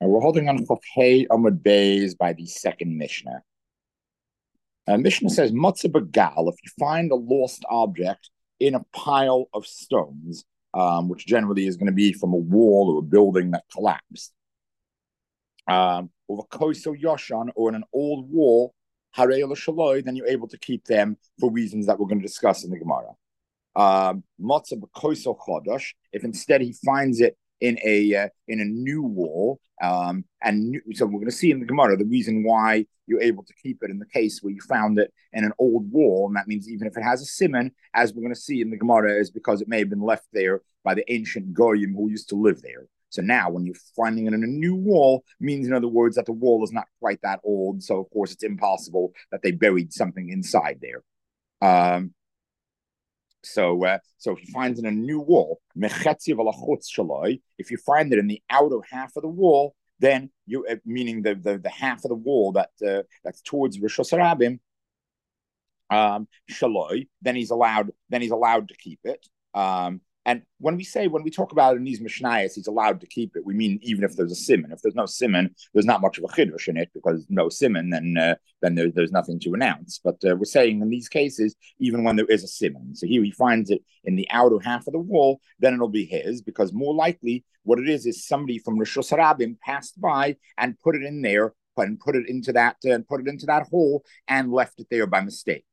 We're holding on Chaf Hey Amud Beis by the second Mishnah. Mishnah says, Matzah Begal, if you find a lost object in a pile of stones, which generally is going to be from a wall or a building that collapsed, or a koso yoshan, or in an old wall, harei l'shaloi, then you're able to keep them for reasons that we're going to discuss in the Gemara. Matzah b'koso chodosh, if instead he finds it in a new wall, so we're going to see in the Gemara the reason why you're able to keep it in the case where you found it in an old wall, and that means even if it has a simon, as we're going to see in the Gemara, is because it may have been left there by the ancient goyim who used to live there. So now, when you're finding it in a new wall, means in other words that the wall is not quite that old. So of course it's impossible that they buried something inside there. So if you find it in a new wall, if you find it in the outer half of the wall, then you meaning the half of the wall that's towards Rosh Hashanah, shaloi, then he's allowed to keep it. And when we talk about it in these Mishnayos, he's allowed to keep it, we mean even if there's a simon. If there's no simon, there's not much of a chiddush in it, because no simon, then there's nothing to announce. But we're saying in these cases, even when there is a simon, so here he finds it in the outer half of the wall, then it'll be his, because more likely what it is somebody from Rosh Hashanah passed by and put it in there, and put it into that hole and left it there by mistake.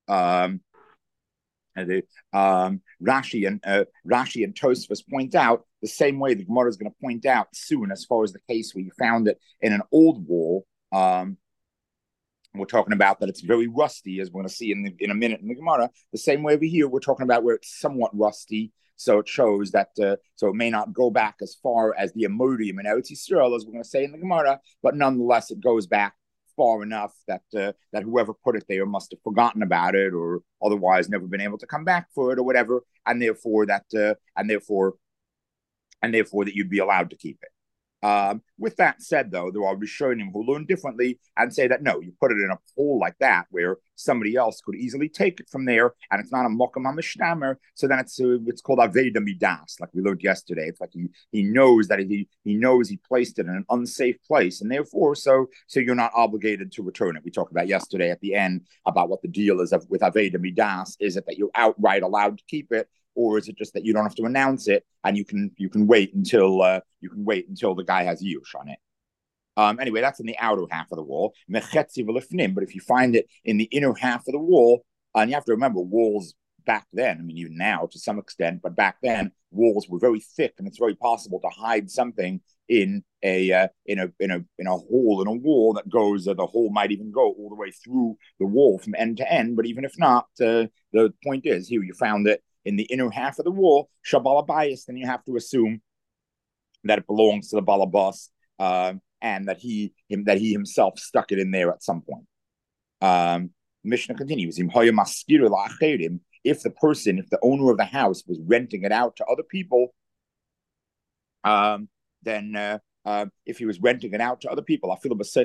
Rashi and Tosfos point out the same way the Gemara is going to point out soon, as far as the case where you found it in an old wall. We're talking about that it's very rusty, as we're going to see in a minute in the Gemara. The same way over here, we're talking about where it's somewhat rusty, so it shows that so it may not go back as far as the Amodium in Eretz Yisrael, as we're going to say in the Gemara, but nonetheless it goes back far enough that whoever put it there must have forgotten about it, or otherwise never been able to come back for it, or whatever, and therefore that you'd be allowed to keep it. With that said, though, there are Rishonim who learn differently and say that no, you put it in a hole like that where somebody else could easily take it from there, and it's not a mokum hamishtamer. So then it's called aveda midas, like we learned yesterday. It's like he knows that he knows he placed it in an unsafe place, and therefore so you're not obligated to return it. We talked about yesterday at the end about what the deal is with aveda midas. Is it that you're outright allowed to keep it, or is it just that you don't have to announce it and you can wait until the guy has yush on it? Anyway, that's in the outer half of the wall. But if you find it in the inner half of the wall, and you have to remember walls back then, I mean even now to some extent, but back then walls were very thick, and it's very possible to hide something in a hole in a wall that goes. The hole might even go all the way through the wall from end to end. But even if not, the point is here you found it in the inner half of the wall, Shabalabayas, then you have to assume that it belongs to the Balabas, and that he himself stuck it in there at some point. Mishnah continues, if the owner of the house was renting it out to other people, then if he was renting it out to other people,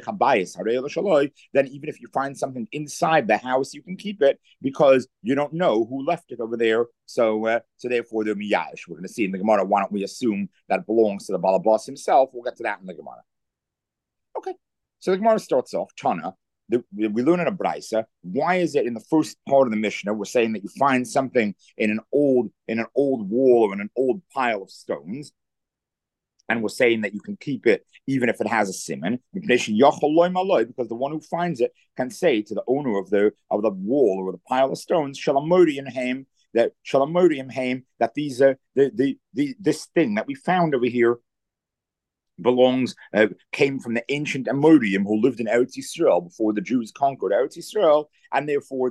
then even if you find something inside the house, you can keep it because you don't know who left it over there. So therefore, they're miyash. We're going to see in the Gemara. Why don't we assume that it belongs to the Balabas himself? We'll get to that in the Gemara. Okay, so the Gemara starts off Tana. We learn in a brisa. Why is it in the first part of the Mishnah we're saying that you find something in an old wall or in an old pile of stones? And we're saying that you can keep it even if it has a simon, because the one who finds it can say to the owner of the wall or the pile of stones, that these this thing that we found over here came from the ancient Amodium who lived in Eretz Yisrael before the Jews conquered Eretz Yisrael, and therefore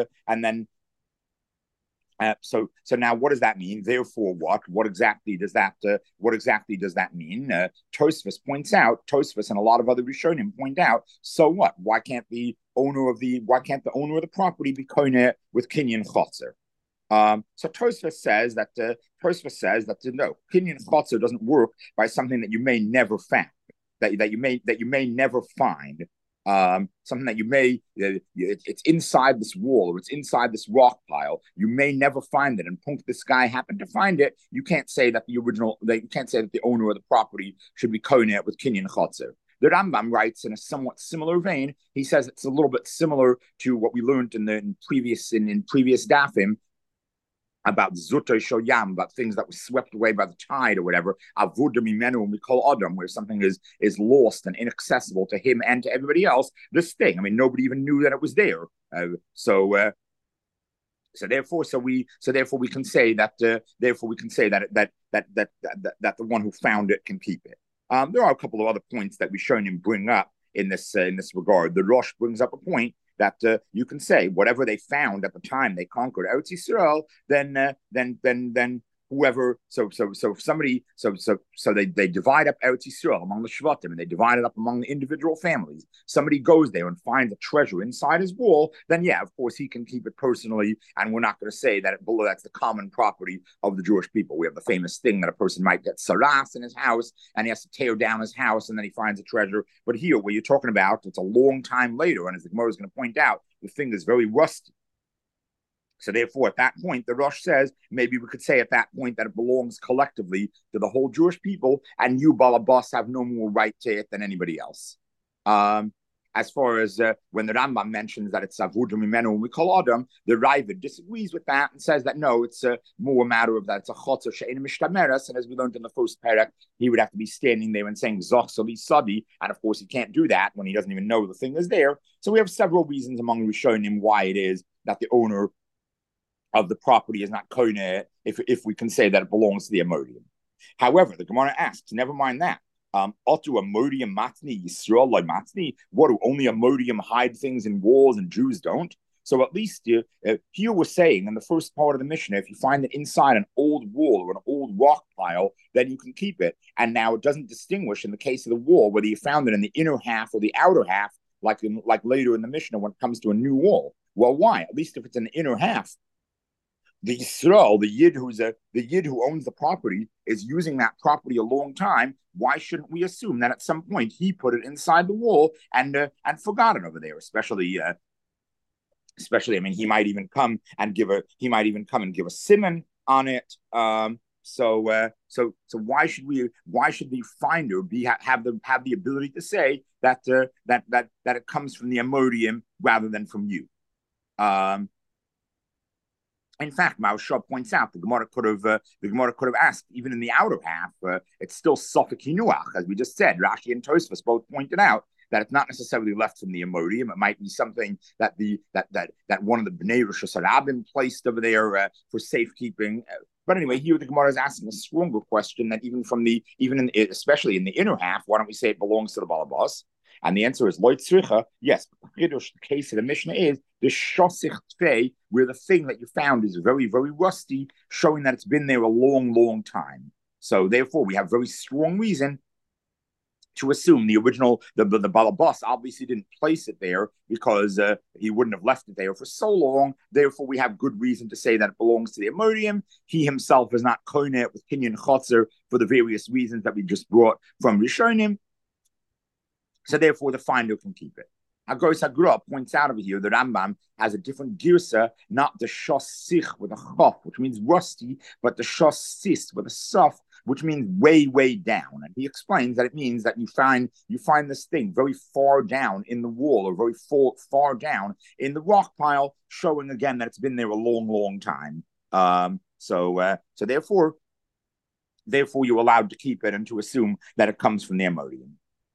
so now, what does that mean? Therefore, what? What exactly does that mean? Tosfos and a lot of other Rishonim point out. So what? Why can't the owner of the property be koineh with kinyan chotzer? So Tosfos says that no, kinyan chotzer doesn't work by something that you may never find, that you may never find. something that you may, it's inside this wall or it's inside this rock pile. You may never find it. And punk, this guy happened to find it. You can't say that you can't say that the owner of the property should be koine with kinyan chotzer. The Rambam writes in a somewhat similar vein. He says it's a little bit similar to what we learned in previous dafim about Zuto Shoyam, about things that were swept away by the tide or whatever. Avodah mimenu, and we call Adam, where something is lost and inaccessible to him and to everybody else. This thing, I mean, nobody even knew that it was there. So therefore we can say that the one who found it can keep it. There are a couple of other points that we shown him bring up in this regard. The Rosh brings up a point that you can say whatever they found at the time they conquered Eretz Yisrael, then whoever they divide up Eretz Yisrael among the Shvatim, and they divide it up among the individual families. Somebody goes there and finds a treasure inside his wall, then yeah, of course he can keep it personally, and we're not going to say that that's the common property of the Jewish people. We have the famous thing that a person might get saras in his house, and he has to tear down his house, and then he finds a treasure. But here, where you're talking about, it's a long time later, and as the Gemara is going to point out, the thing is very rusty. So therefore, at that point, the Rosh says, maybe we could say at that point that it belongs collectively to the whole Jewish people, and you, Balabas, have no more right to it than anybody else. As far as when the Rambam mentions that it's Avodah Mimenu and we call Adam, the Ravid disagrees with that and says that no, it's more a matter of that it's a Chotzer She'ein Mishtameres, and as we learned in the first parak, he would have to be standing there and saying Zoch Sali Sadi, and of course he can't do that when he doesn't even know the thing is there. So we have several reasons among Rishonim why it is that the owner of the property is not koine, if we can say that it belongs to the Amodium. However, the Gemara asks, never mind that. Otu Amodium matni Yisrael loy matni. What, do only Amodium hide things in walls and Jews don't? So at least here we're saying in the first part of the Mishnah, if you find it inside an old wall or an old rock pile, then you can keep it. And now it doesn't distinguish in the case of the wall whether you found it in the inner half or the outer half, like later in the Mishnah when it comes to a new wall. Well, why? At least if it's in the inner half, the Yisrael, the Yid who owns the property, is using that property a long time. Why shouldn't we assume that at some point he put it inside the wall and forgot it over there? Especially, I mean, he might even come and give a simon on it. So why should the finder have the ability to say that it comes from the Amodium rather than from you? In fact, Maharsha points out the Gemara could have asked, even in the outer half, it's still Sofik Hinuach, as we just said. Rashi and Tosfos both pointed out that it's not necessarily left from the Amodium. It might be something that one of the Bnei Rosh Hashanah placed over there for safekeeping. But anyway, here the Gemara is asking a stronger question that especially in the inner half, why don't we say it belongs to the Balabas? And the answer is Loit Tzricha. Yes, but the case of the Mishnah is the Shosich Tfei, where the thing that you found is very, very rusty, showing that it's been there a long, long time. So therefore, we have very strong reason to assume the Balabas obviously didn't place it there because he wouldn't have left it there for so long. Therefore, we have good reason to say that it belongs to the Amodium. He himself is not koine it with Kinyan Chotzer for the various reasons that we just brought from Rishonim. So therefore, the finder can keep it. Hagros Hagra points out over here that Rambam has a different girsa, not the shosich with a chof, which means rusty, but the shosis with a suf, which means way, way down. And he explains that it means that you find this thing very far down in the wall or very far down in the rock pile, showing again that it's been there a long, long time. So therefore, you're allowed to keep it and to assume that it comes from the Amodium.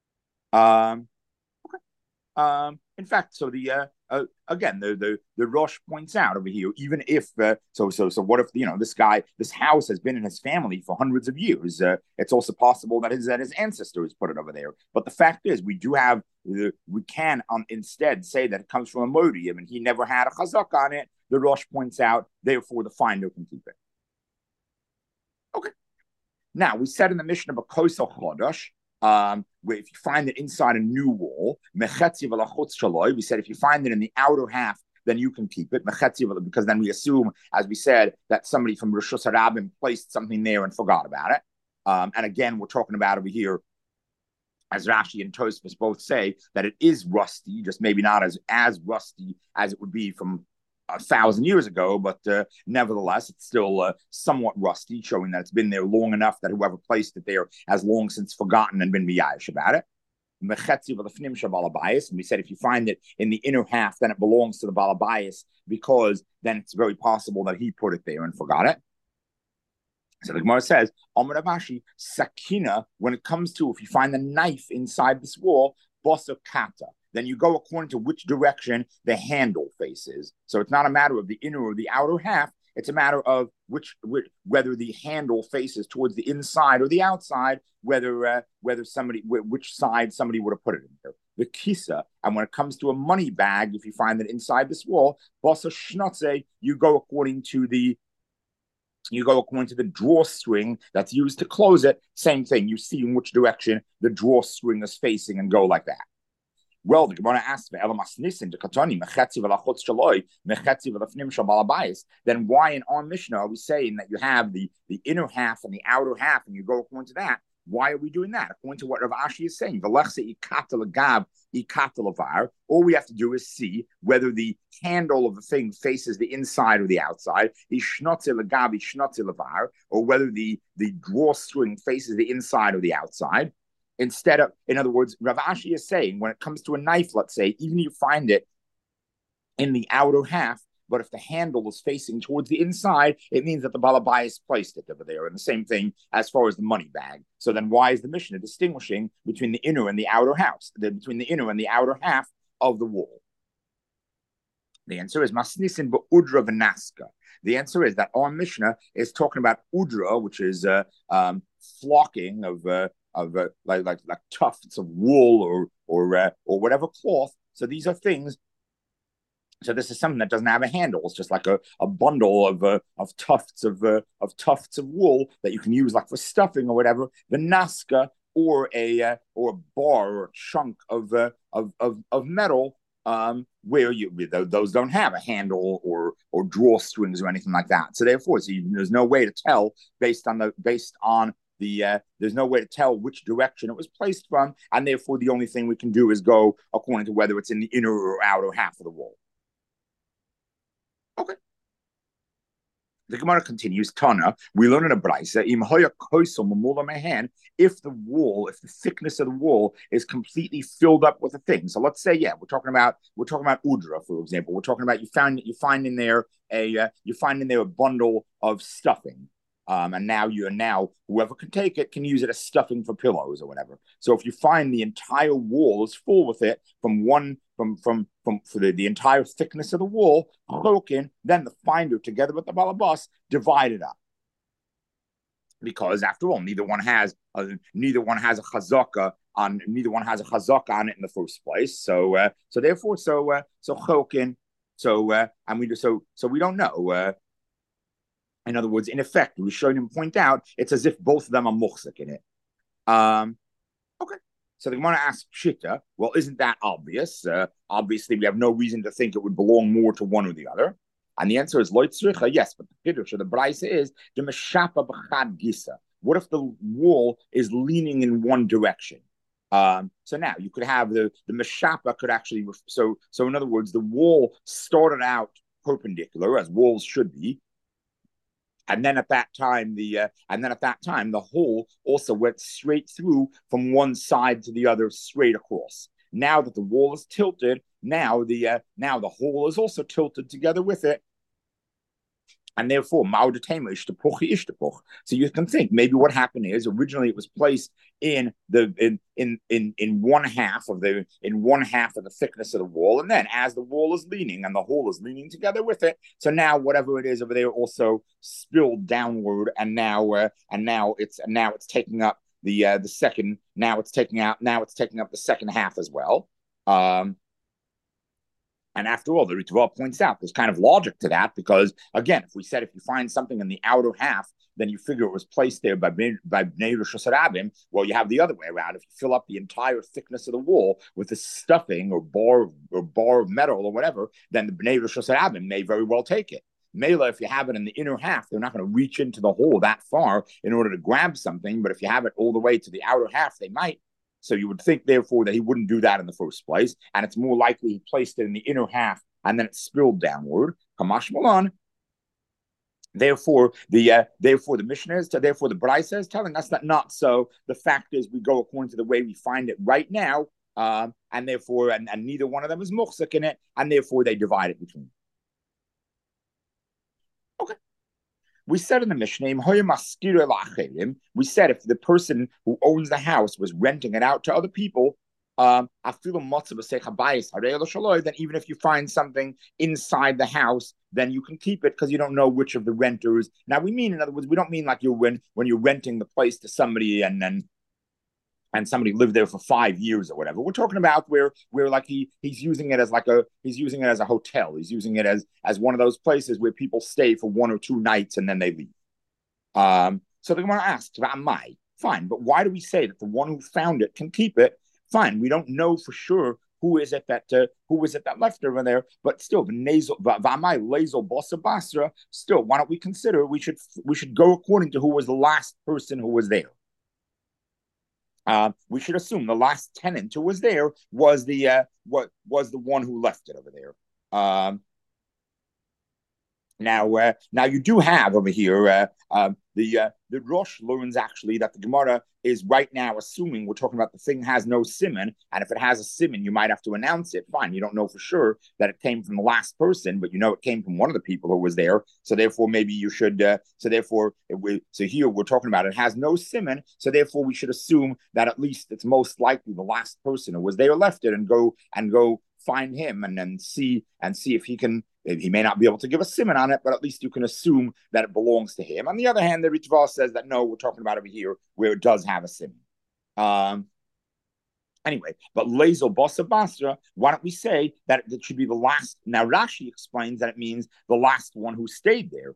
In fact, so the Rosh points out over here, even if so what if this house has been in his family for hundreds of years? It's also possible that his ancestors put it over there. But the fact is, we can instead say that it comes from Amodium, and he never had a chazak on it. The Rosh points out, therefore the finder can keep it. Okay. Now we said in the Mishnah of Kosel Chodosh, where if you find it inside a new wall, we said if you find it in the outer half, then you can keep it, because then we assume, as we said, that somebody from Rosh Hashanah placed something there and forgot about it. And again, we're talking about over here as Rashi and Tosfos both say, that it is rusty, just maybe not as rusty as it would be from 1,000 years ago, but nevertheless, it's still somewhat rusty, showing that it's been there long enough that whoever placed it there has long since forgotten and been miyayish about it. And we said if you find it in the inner half, then it belongs to the balabayas, because then it's very possible that he put it there and forgot it. So the Gemara says, Amar Ravashi, Sakina, when it comes to, if you find the knife inside this wall, Bosa Kata, then you go according to which direction the handle faces. So it's not a matter of the inner or the outer half. It's a matter of whether the handle faces towards the inside or the outside, whether which side somebody would have put it in there. The kisa, and when it comes to a money bag, if you find it inside this wall, Bosa Shnotze, you go according to the drawstring that's used to close it. Same thing. You see in which direction the drawstring is facing and go like that. Well, the Gemara asks, then why in our Mishnah are we saying that you have the inner half and the outer half and you go according to that? Why are we doing that? According to what Rav Ashi is saying, all we have to do is see whether the handle of the thing faces the inside or the outside, or whether the drawstring faces the inside or the outside. Instead of, in other words, Rav Ashi is saying, when it comes to a knife, let's say, even if you find it in the outer half, but if the handle is facing towards the inside, it means that the balabayas placed it over there. And the same thing as far as the money bag. So then why is the Mishnah distinguishing between the inner and the outer house, between the inner and the outer half of the wall? The answer is masnisin ba'udra v'naska. The answer is that our Mishnah is talking about udra, which is flocking of like tufts of wool or whatever cloth. So these are things. So this is something that doesn't have a handle. It's just like a bundle of tufts of wool that you can use like for stuffing or whatever. The naska, or a bar or a chunk of metal, where those don't have a handle or drawstrings or anything like that. So therefore, there's no way to tell there's no way to tell which direction it was placed from, and therefore the only thing we can do is go according to whether it's in the inner or outer half of the wall. Okay. The Gemara continues, Tana, we learn in a Braisa, if the thickness of the wall is completely filled up with a thing. So let's say, we're talking about udra, for example. We're talking about you find in there a bundle of stuffing. And now whoever can take it can use it as stuffing for pillows or whatever. So if you find the entire wall is full with it from the entire thickness of the wall, then the finder together with the balabas divide it up. Because after all, neither one has a chazaka on it in the first place. So we don't know. In other words, in effect, we showed him point out, it's as if both of them are muhsik in it. Okay. So the Gemara asks Pshita, well, isn't that obvious? Obviously, we have no reason to think it would belong more to one or the other. And the answer is loitzricha, yes, but the Kiddush or the Braisa is the meshapa b'chad gisa. What if the wall is leaning in one direction? So now you could have the meshapa could actually, so in other words, the wall started out perpendicular, as walls should be. And then at that time, the hole also went straight through from one side to the other, straight across. Now that the wall is tilted, now the hole is also tilted together with it, and therefore so you can think maybe what happened is originally it was placed in one half of the thickness of the wall, and then as the wall is leaning and the hole is leaning together with it, so now whatever it is over there also spilled downward, and now it's taking up the second, now it's taking up the second half as well. And after all, the Ritva points out there's kind of logic to that, because again, if you find something in the outer half, then you figure it was placed there by Bnei Rosh Hashanah. Well, you have the other way around. If you fill up the entire thickness of the wall with the stuffing or bar of metal or whatever, then the Bnei Rosh Hashanah may very well take it. Mela, if you have it in the inner half, they're not going to reach into the hole that far in order to grab something. But if you have it all the way to the outer half, they might. So you would think, therefore, that he wouldn't do that in the first place, and it's more likely he placed it in the inner half and then it spilled downward. Kamash Malan. Therefore the Mishnah is, therefore the Brisa is telling us that not so. The fact is, we go according to the way we find it right now, and therefore, and neither one of them is muhsik in it, and therefore they divide it between. Okay. We said in the Mishnah, we said if the person who owns the house was renting it out to other people, then even if you find something inside the house, then you can keep it because you don't know which of the renters. Now we mean, in other words, we don't mean like when you're renting the place to somebody and somebody lived there for 5 years or whatever. We're talking about where like he's using it as a hotel. He's using it as one of those places where people stay for 1 or 2 nights and then they leave. So they're going to ask, fine, but why do we say that the one who found it can keep it? Fine, we don't know for sure who is it that left over there, but still the nasal basra. Still, why don't we consider we should go according to who was the last person who was there. We should assume the last tenant who was there was the one who left it over there. Now you do have over here the Rosh learns actually that the Gemara is right now assuming we're talking about the thing has no siman, and if it has a siman, you might have to announce it. Fine, you don't know for sure that it came from the last person, but you know it came from one of the people who was there. So therefore, maybe you should. So here we're talking about it has no siman. So therefore, we should assume that at least it's most likely the last person who was there left it, and go find him and then see if he can. He may not be able to give a siman on it, but at least you can assume that it belongs to him. On the other hand, the Ritva says that no, we're talking about over here where it does have a siman. Anyway, but Lezel Bosa Basra, why don't we say that it should be the last? Now Rashi explains that it means the last one who stayed there.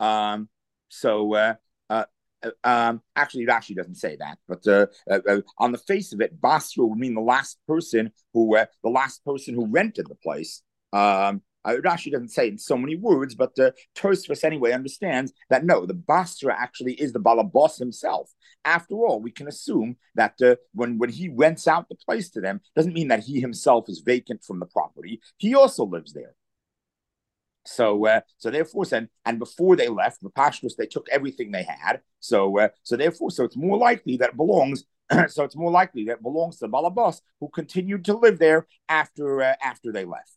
Actually, Rashi doesn't say that, but on the face of it, Basra would mean the last person who rented the place. Rashi doesn't say it in so many words, but Tosfos anyway understands that no, the Basra actually is the Balabos himself. After all, we can assume that when he rents out the place to them, doesn't mean that he himself is vacant from the property. He also lives there. So therefore, and before they left, the Pashtus, they took everything they had. So it's more likely that it belongs. So it's more likely that it belongs to the Balabos who continued to live there after they left.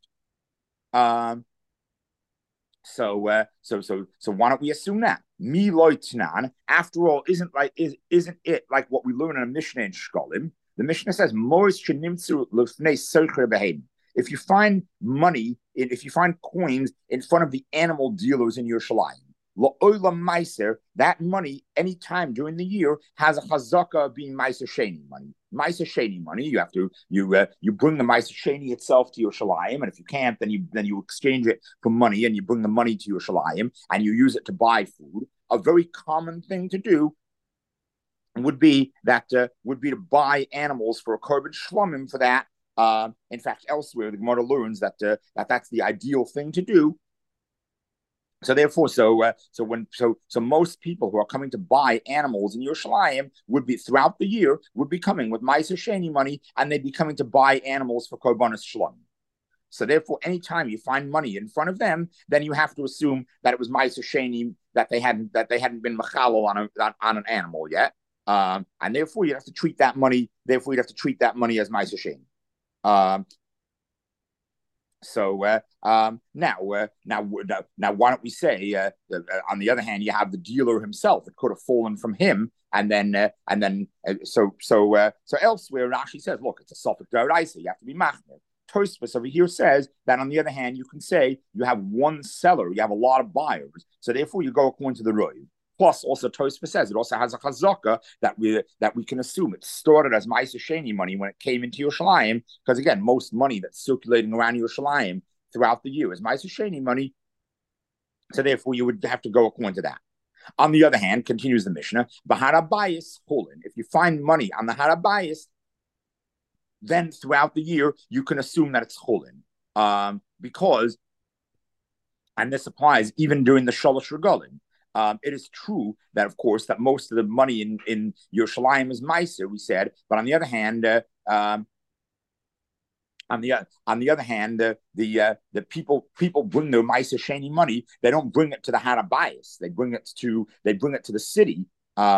So why don't we assume that? Mi loitnan, after all, isn't it like what we learn in a Mishnah in Shkolim? The Mishnah says, if you find money, if you find coins in front of the animal dealers in Yerushalayim, that money, anytime during the year, has a chazaka of being Meiser Sheni money. Meiser Sheni money, you bring the Meiser Sheni itself to Yerushalayim, and if you can't, then you exchange it for money, and you bring the money to Yerushalayim, and you use it to buy food. A very common thing to do would be to buy animals for a korban shlomim for that. In fact, elsewhere the Gemara learns that that's the ideal thing to do. So therefore, most people who are coming to buy animals in Yerushalayim would be throughout the year would be coming with Meiser Sheni money, and they'd be coming to buy animals for korbanos shlomim. So therefore, anytime you find money in front of them, then you have to assume that it was Meiser Sheni that they hadn't been machalo on an animal yet, and therefore you'd have to treat that money. Therefore, you'd have to treat that money as Meiser Sheni. Now, why don't we say? On the other hand, you have the dealer himself. It could have fallen from him, so elsewhere, Rashi says, look, it's a suffix d'oraisa. You have to be machmir. Tosfos over here says that on the other hand, you can say you have one seller, you have a lot of buyers, so therefore you go according to the Roiv. Plus, also Tosfos says it also has a chazaka that we can assume it started as Meiser Sheni money when it came into Yerushalayim, because again, most money that's circulating around Yerushalayim throughout the year is Meiser Sheni money. So therefore, you would have to go according to that. On the other hand, continues the Mishnah, Baharabayis Holin. If you find money on the Harabayis, then throughout the year you can assume that it's Holin, because, and this applies even during the Shalosh Regalim. It is true that, of course, that most of the money in Yerushalayim is Meiser, we said, but on the other hand, the people bring their Meiser Sheni money. They don't bring it to the Harabayas. They bring it to the city.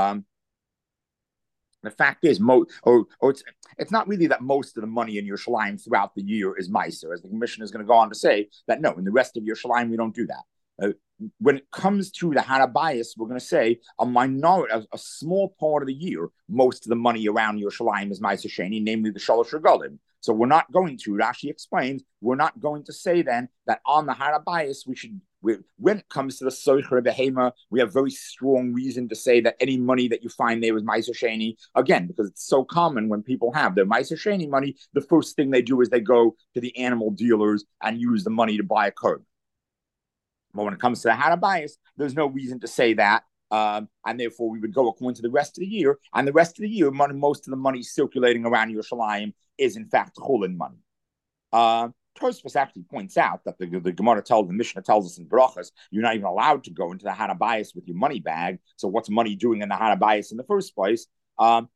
The fact is, it's not really that most of the money in Yerushalayim throughout the year is Meiser, as the commission is going to go on to say that no, in the rest of Yerushalayim we don't do that. When it comes to the Harabayas, we're going to say a minority, a small part of the year, most of the money around Yerushalayim is Meiser Sheni, namely the Shalosh Regalim. So we're not going to, Rashi explains, we're not going to say then that on the Harabayas when it comes to the Soicher Behema, we have very strong reason to say that any money that you find there is Meiser Sheni. Again, because it's so common when people have their Meiser Sheni money, the first thing they do is they go to the animal dealers and use the money to buy a curb. But when it comes to the Harabayas, there's no reason to say that. And therefore, we would go according to the rest of the year. And the rest of the year, most of the money circulating around Yerushalayim is, in fact, Chulin money. Tosfos actually points out that the Gemara the Mishnah tells us in Brachas, you're not even allowed to go into the Harabayas with your money bag. So what's money doing in the Harabayas in the first place? So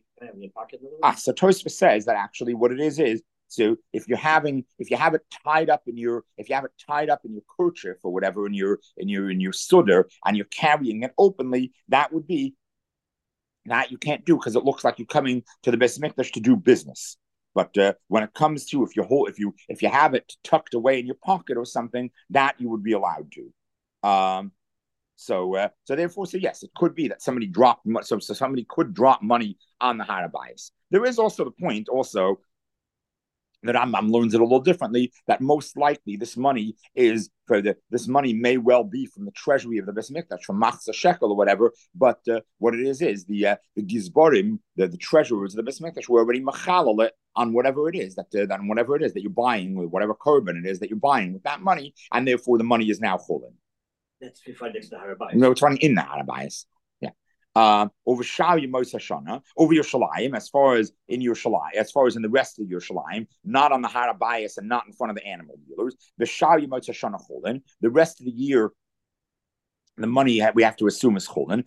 Tosfos says that actually what it is so if you have it tied up in your kerchief or whatever in your sudder and you're carrying it openly, that would be that you can't do because it looks like you're coming to the Beis Mikdash to do business. But when it comes to if you have it tucked away in your pocket or something, that you would be allowed to. So therefore, yes, it could be that somebody dropped. So somebody could drop money on the Harabayas. There is also the point also that Rambam learns it a little differently, that most likely this money may well be from the treasury of the Beis Mikdash, from Machzah Shekel or whatever, but what it is the Gizborim, the treasurers of the Beis Mikdash were already machalal it on whatever it is that you're buying, with whatever korban it is that you're buying with that money, and therefore the money is now chulin. That's fine next to the Harabayas. No, it's running in the Harabayas. Over Yerushalayim, as far as in the rest of Yerushalayim, not on the Harabayas and not in front of the animal dealers. The rest of the year, the money we have to assume is chulin.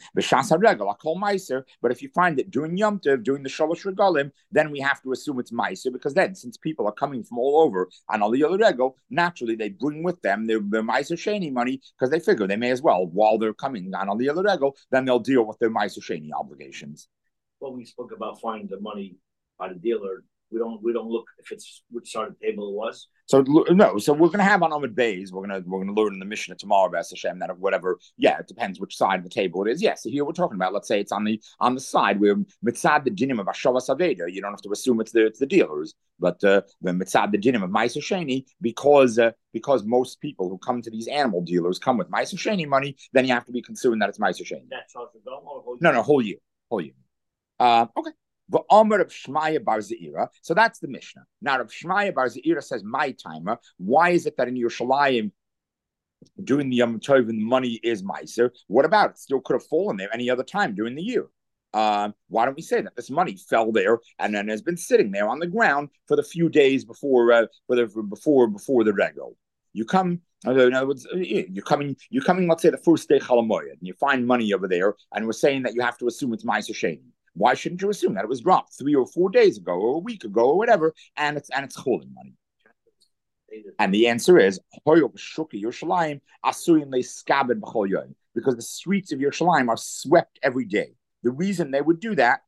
But if you find it during Yom Tov, during the Shalosh Regalim, then we have to assume it's meiser, because then, since people are coming from all over on Aliyah Regel, naturally they bring with them their meiser sheni money, because they figure they may as well, while they're coming on Aliyah Regel, then they'll deal with their meiser sheni obligations. Well, we spoke about finding the money by the dealer. We don't look if it's which side of the table it was. So no, so we're going to have on Amud Beis. We're going to learn in the Mishnah tomorrow, B'ez Hashem, that whatever. Yeah, it depends which side of the table it is. Yes, so here we're talking about. Let's say it's on the side where mitzad the dinim of Hashavas Aveda. You don't have to assume it's the dealers, but the mitzad the dinim of Meiser Sheni, because most people who come to these animal dealers come with Meiser Sheni money, then you have to be concerned that it's Meiser Sheni. That's how it's done, or whole year. Okay. So that's the Mishnah. Now, Rav Shmaya Bar Zeira says, my timer, why is it that in Yerushalayim, during the Yom Tov, the money is Meiser? What about it? Still could have fallen there any other time during the year. Why don't we say that this money fell there and then has been sitting there on the ground for the few days before the regal? You come. In other words, you're coming. Let's say the first day Chalamoyed, and you find money over there, and we're saying that you have to assume it's Meiser Sheni. Why shouldn't you assume that it was dropped 3 or 4 days ago or a week ago or whatever, and it's chulin money? And the answer is because the streets of Yerushalayim are swept every day. The reason they would do that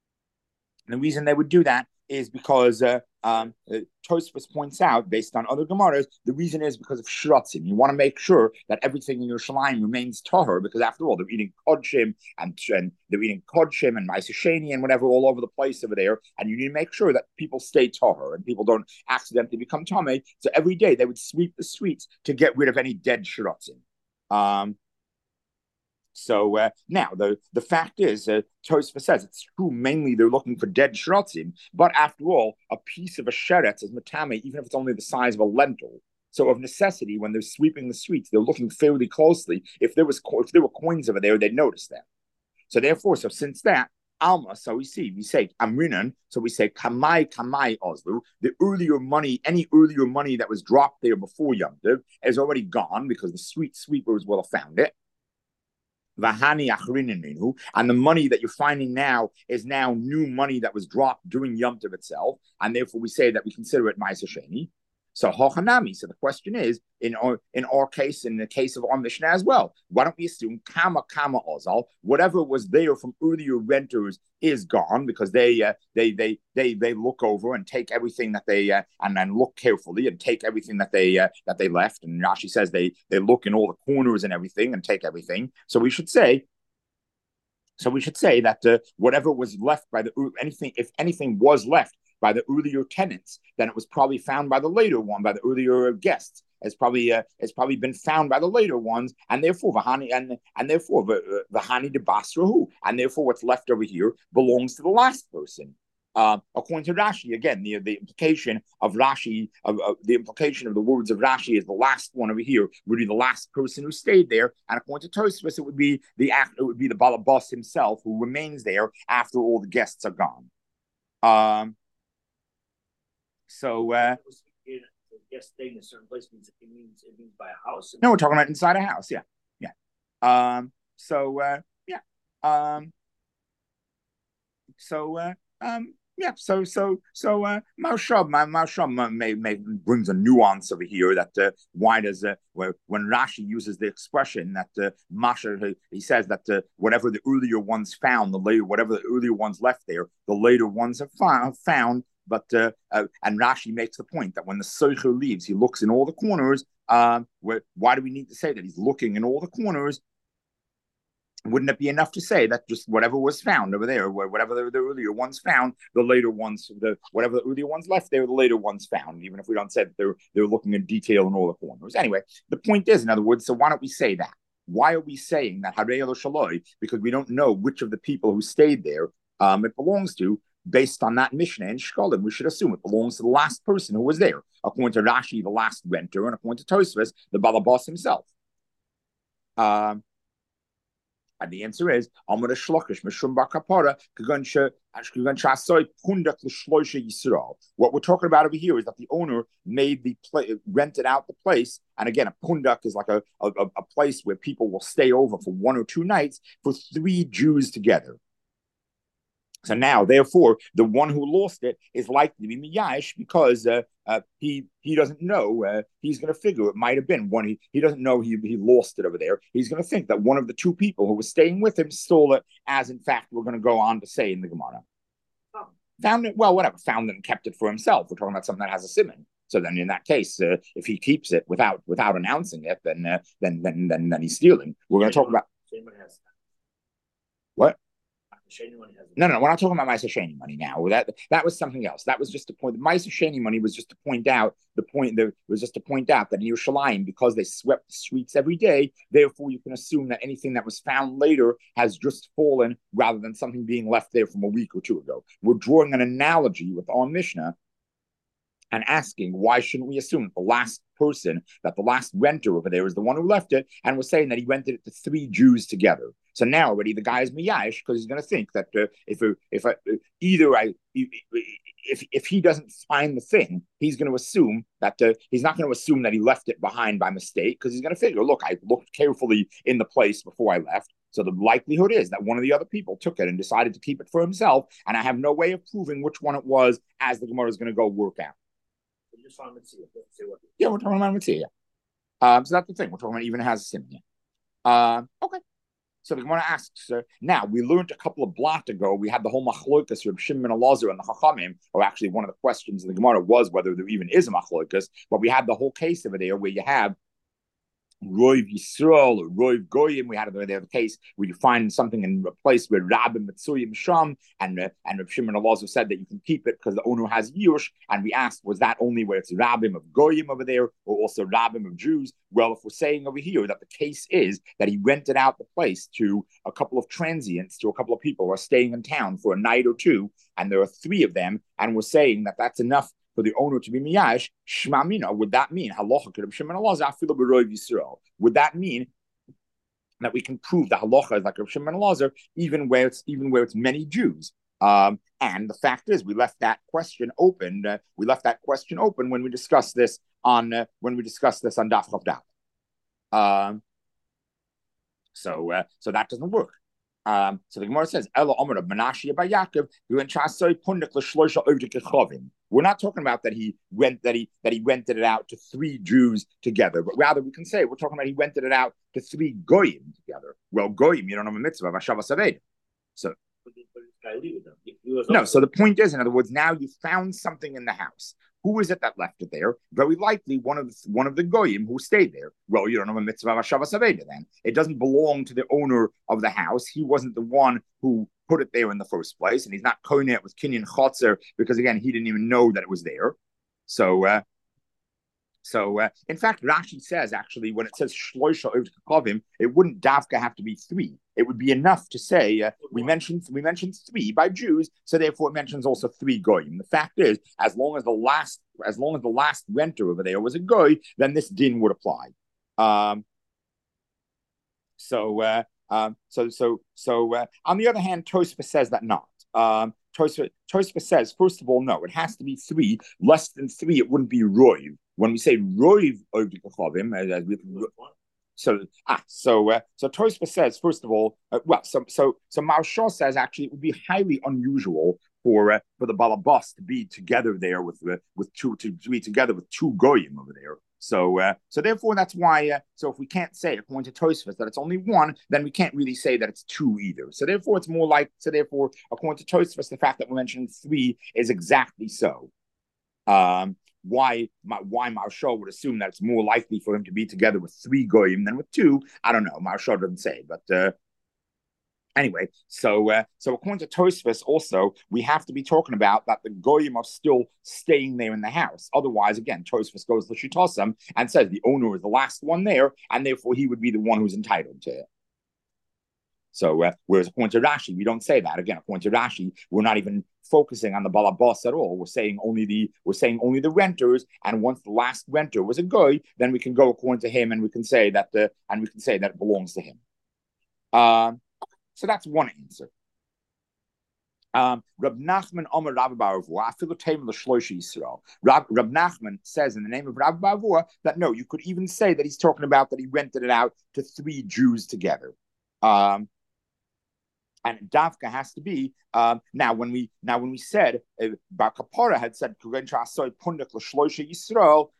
is because Tosfos points out, based on other Gemaras, the reason is because of shratzim. You want to make sure that everything in Yerushalayim remains tahor, because after all, they're eating kodshim and meiser sheni and whatever all over the place over there, and you need to make sure that people stay tahor and people don't accidentally become tamei. So every day they would sweep the streets to get rid of any dead shratzim. So now the fact is, Tosfos says it's true. Mainly they're looking for dead shratzim, but after all, a piece of a sheretz is matame, even if it's only the size of a lentil. So of necessity, when they're sweeping the streets, they're looking fairly closely. If there were coins over there, they'd notice that. So therefore, since that Alma, so we say Amrinan, so we say Kamai Ozlu. The any earlier money that was dropped there before Yom Tov is already gone because the street sweepers will have found it. Vahani achrininu, and the money that you're finding now is now new money that was dropped during Yom Tov itself, and therefore we say that we consider it Ma'aser Sheni. So hochanami. So the question is, in our case, in the case of our Mishnah as well, why don't we assume kama ozal, whatever was there from earlier renters is gone because they look over and take everything that they and then look carefully and take everything that they left. And Rashi says they look in all the corners and everything and take everything. So we should say. So we should say that whatever was left by if anything was left by the earlier tenants, then it was probably found by the later one, by the earlier guests. It's probably been found by the later ones, and therefore Vahani and therefore Vahani de Basrahu, and therefore what's left over here belongs to the last person. According to Rashi, again, the implication of Rashi, the implication of the words of Rashi is the last one over here would be the last person who stayed there, and according to Tosfos, it would be the Balabas himself who remains there after all the guests are gone. Guest staying in a certain place means it means by a house. No, we're talking about inside a house. Yeah. Maushab brings a nuance over here that why does when Rashi uses the expression that Masha, he says that whatever the earlier ones found, whatever the earlier ones left there, the later ones have found. But and Rashi makes the point that when the Soicher leaves, he looks in all the corners. Why do we need to say that he's looking in all the corners? Wouldn't it be enough to say that just whatever was found over there, whatever the earlier ones found, the later ones, whatever the earlier ones left there, the later ones found, even if we don't say that they're looking in detail in all the corners. Anyway, the point is, in other words, so why don't we say that? Why are we saying that Harei Lo Shaloi? Because we don't know which of the people who stayed there it belongs to. Based on that Mishnah in Shkolim, we should assume it belongs to the last person who was there. According to Rashi, the last renter, and according to Tosfos, the Balabas himself. And the answer is Amar Shlokish Mishum Bar Kapara What we're talking about over here is that the owner made rented out the place, and again, a pundak is like a place where people will stay over for 1 or 2 nights for 3 Jews together. So now, therefore, the one who lost it is likely to be Miyash because he doesn't know. He's going to figure it might have been one. He doesn't know he lost it over there. He's going to think that one of the 2 people who was staying with him stole it, as in fact we're going to go on to say in the Gemara. Found it, well, whatever. Found it and kept it for himself. We're talking about something that has a simon. So then, in that case, if he keeps it without announcing it, then he's stealing. We're going to talk about what. No, we're not talking about Ma'aser Sheni money now. That was something else. That was just to point. The Ma'aser Sheni money was just to point out that in Yerushalayim, because they swept the streets every day, therefore you can assume that anything that was found later has just fallen rather than something being left there from a week or 2 ago. We're drawing an analogy with our Mishnah and asking why shouldn't we assume that the last renter over there is the one who left it, and we're saying that he rented it to 3 Jews together. So now already the guy is miyash because he's going to think that if he doesn't find the thing, he's going to assume that he's not going to assume that he left it behind by mistake, because he's going to figure, look, I looked carefully in the place before I left. So the likelihood is that one of the other people took it and decided to keep it for himself, and I have no way of proving which one it was, as the Gemara is going to go work out. Yeah, we're talking about Mitzvah. So that's the thing. We're talking about even has a sim. Okay. So the Gemara asks, now we learned a couple of blot ago, we had the whole machlokas of Shimon and Elazar and the Chachamim, or actually one of the questions in the Gemara was whether there even is a machlokas, but we had the whole case over there where you have Roiv Yisrael or Roiv Goyim. We had the case where you find something in a place where Rabbim Mitzuyim Sham and Reb Shimon Elazar said that you can keep it because the owner has Yush. And we asked, was that only where it's Rabbim of Goyim over there, or also Rabbim of Jews? Well, if we're saying over here that the case is that he rented out the place to a couple of transients, to a couple of people who are staying in town for a night or 2, and there are 3 of them, and we're saying that that's enough for the owner to be miyash, shmamina, would that mean halacha could have Shimon Elazar afilu b'roiv Yisrael? Would that mean that we can prove that halacha is like Rav Shimon Elazar, even where it's many Jews? And the fact is, we left that question open. When we discussed this on Daf Chav Daled. So that doesn't work. So the Gemara says, Ella Omer of Menashe by Yaakov, we're not talking about that he rented it out to 3 Jews together, but rather we can say we're talking about he rented it out to 3 goyim together. Well, goyim, you don't have a mitzvah, Vashavas Aved. So no, so the point is, in other words, now you found something in the house. Who is it that left it there? Very likely one of the goyim who stayed there. Well, you don't have a mitzvah Vashavas Aved then. It doesn't belong to the owner of the house. He wasn't the one who put it there in the first place, and he's not koine it with kinyan chotzer because again he didn't even know that it was there. So in fact, Rashi says actually when it says shloisha over kavim, it wouldn't davka have to be 3. It would be enough to say we mentioned 3 by Jews, so therefore it mentions also 3 goyim. The fact is, as long as the last renter over there was a goy, then this din would apply. On the other hand, Tosfos says that not. Tosfos says, first of all, no, it has to be 3. Less than 3, it wouldn't be roiv. When we say roiv over kachavim, so Tosfos says, first of all, so Maharsha says actually it would be highly unusual for the balabas to be together there with 2 goyim over there. So therefore that's why. So if we can't say according to Tosfos that it's only 1, then we can't really say that it's 2 either. So therefore it's more like. So therefore, according to Tosfos, the fact that we mentioned 3 is exactly so. Why Maharsha would assume that it's more likely for him to be together with 3 goyim than with 2? I don't know. Maharsha doesn't say, but. Anyway, so according to Tosfos, also we have to be talking about that the goyim are still staying there in the house. Otherwise, again, Tosfos goes to Shitosam and says the owner is the last one there, and therefore he would be the one who's entitled to it. So, whereas according to Rashi, we don't say that. Again, according to Rashi, we're not even focusing on the balabas at all. We're saying only the renters, and once the last renter was a goy, then we can go according to him, and we can say that it belongs to him. So that's one answer. Rab Nachman Omer Rav Bar Avua, Afilu Taim L'Shloish Yisrael. Rab Nachman says in the name of Rav Bar Avua that no, you could even say that he's talking about that he rented it out to 3 Jews together. And davka has to be now when we said Bar Kapara had said Yisrael.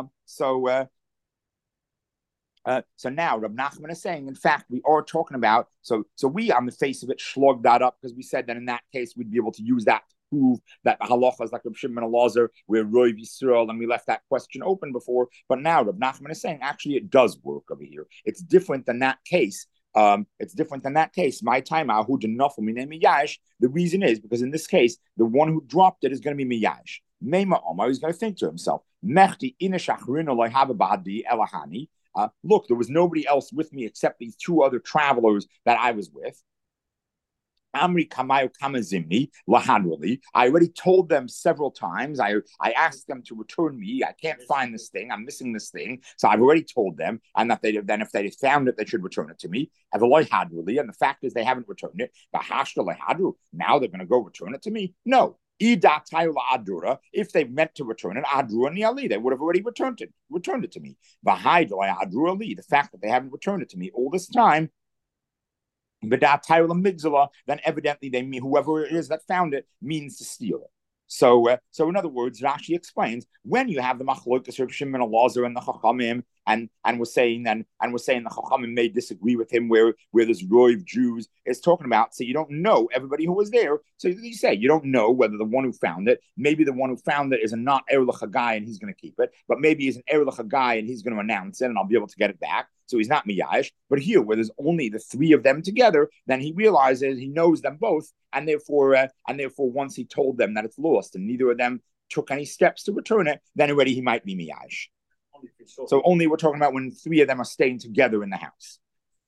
So now Rab Nachman is saying, in fact, we are talking about, so we on the face of it slog that up because we said that in that case we'd be able to use that to prove that halacha is like Rab Shimon Elazar, we're Roiv Yisrael, and we left that question open before. But now Rab Nachman is saying, actually, it does work over here. It's different than that case. My time who did not for me name Miyash. The reason is because in this case, the one who dropped it is going to be Miyash. Meima Omar is going to think to himself, Mechti inashachrin loy hababadi elahani. Look, there was nobody else with me except these 2 other travelers that I was with. Amri Kamayo Kamazimni Lahadwali. I already told them several times. I asked them to return me. I can't find this thing. I'm missing this thing. So I've already told them, and that if they found it, they should return it to me. And the fact is they haven't returned it. Now they're going to go return it to me. No. If they meant to return it, they would have already returned it to me. The fact that they haven't returned it to me all this time, then evidently whoever it is that found it means to steal it. So in other words, Rashi explains when you have the machlokas Reb Shimon Elazar and the Chachamim, and we're saying the Chachamim may disagree with him where this Roiv Jews is talking about. So you don't know everybody who was there. So you say you don't know whether the one who found it, maybe the one who found it is a not Erlich guy and he's going to keep it, but maybe he's an Erlich guy and he's going to announce it and I'll be able to get it back. So he's not miyash. But here, where there's only the 3 of them together, then he realizes he knows them both, and therefore once he told them that it's lost and neither of them took any steps to return it, then already he might be miyash. So only we're talking about when 3 of them are staying together in the house.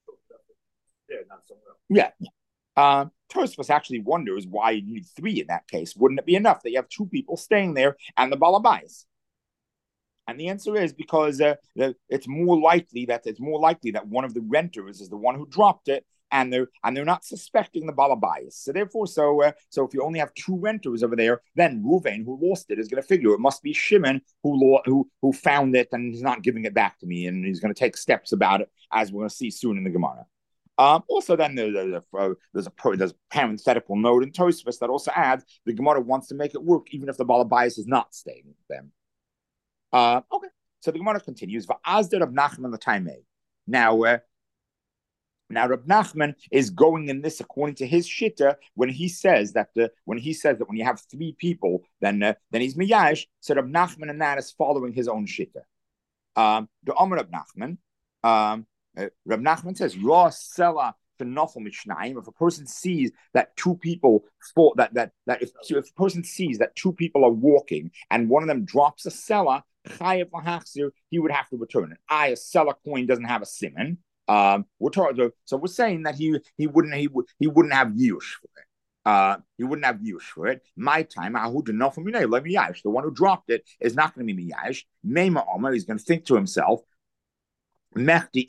Yeah. Tosfos actually wonders why you need 3 in that case. Wouldn't it be enough that you have 2 people staying there and the balabais? And the answer is because it's more likely that one of the renters is the one who dropped it, and they're not suspecting the balabais. So therefore, so if you only have 2 renters over there, then Ruvain, who lost it, is going to figure it must be Shimon who found it and he's not giving it back to me, and he's going to take steps about it, as we're going to see soon in the Gemara. Also, then there's a parenthetical note in Tosfos that also adds the Gemara wants to make it work even if the Balabayas is not staying with them. Okay, so the Gemara continues. Va'azda Rab Nachman l'taimei. Now Rab Nachman is going in this according to his shitta when he says that when you have three people, then he's miyash. So Rab Nachman and that is following his own shitta. The Omer Rab Nachman. Rab Nachman says, "Raw sela for nofel mishnayim." If a person sees that two people if a person sees that two people are walking and one of them drops a sela, chayav lahachzir, he would have to return it. A sela coin doesn't have a siman. So we're saying that he wouldn't have yush for it. He wouldn't have yush for it. My time, the one who dropped it is not going to be miyash. Meima Omer, he's going to think to himself, after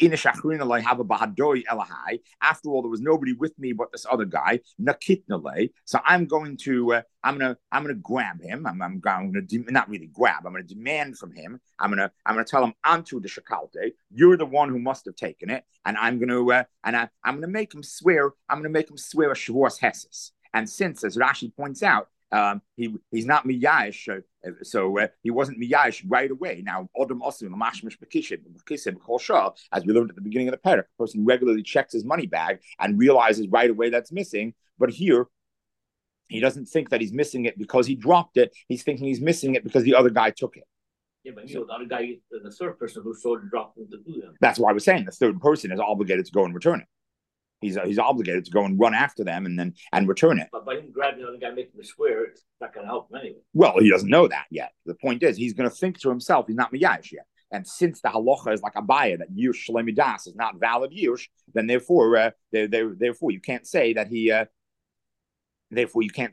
all, there was nobody with me but this other guy. So I'm going to grab him. I'm going to not really grab. I'm going to demand from him. I'm going to tell him Antu the Shakalte. You're the one who must have taken it, and I'm going to make him swear. I'm going to make him swear a Shavuos Hesses. And since, as Rashi points out, he's not miyash, so he wasn't miyash right away. Now, Odom Osim, Mashmish Bekishim, as we learned at the beginning of the parak, a person regularly checks his money bag and realizes right away that's missing. But here, he doesn't think that he's missing it because he dropped it. He's thinking he's missing it because the other guy took it. Yeah, but the other guy, the third person who saw it dropped it to do them. That's why I was saying the third person is obligated to go and return it. He's obligated to go and run after them and return it. But by him grabbing the other guy, making the swear, it's not going to help him anyway. Well, he doesn't know that yet. The point is, he's going to think to himself, he's not miyash yet. And since the halacha is like a baya that yush shlemidas is not valid yush, then therefore you can't say that he was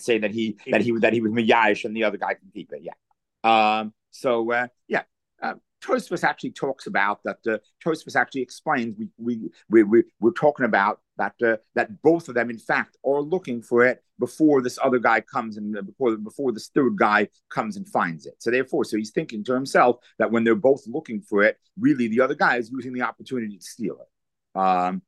miyash and the other guy can keep it. Yeah. Tosfos actually talks about that. Tosfos actually explains we're talking about that both of them, in fact, are looking for it before this other guy comes and before this third guy comes and finds it. So therefore, he's thinking to himself that when they're both looking for it, really the other guy is using the opportunity to steal it.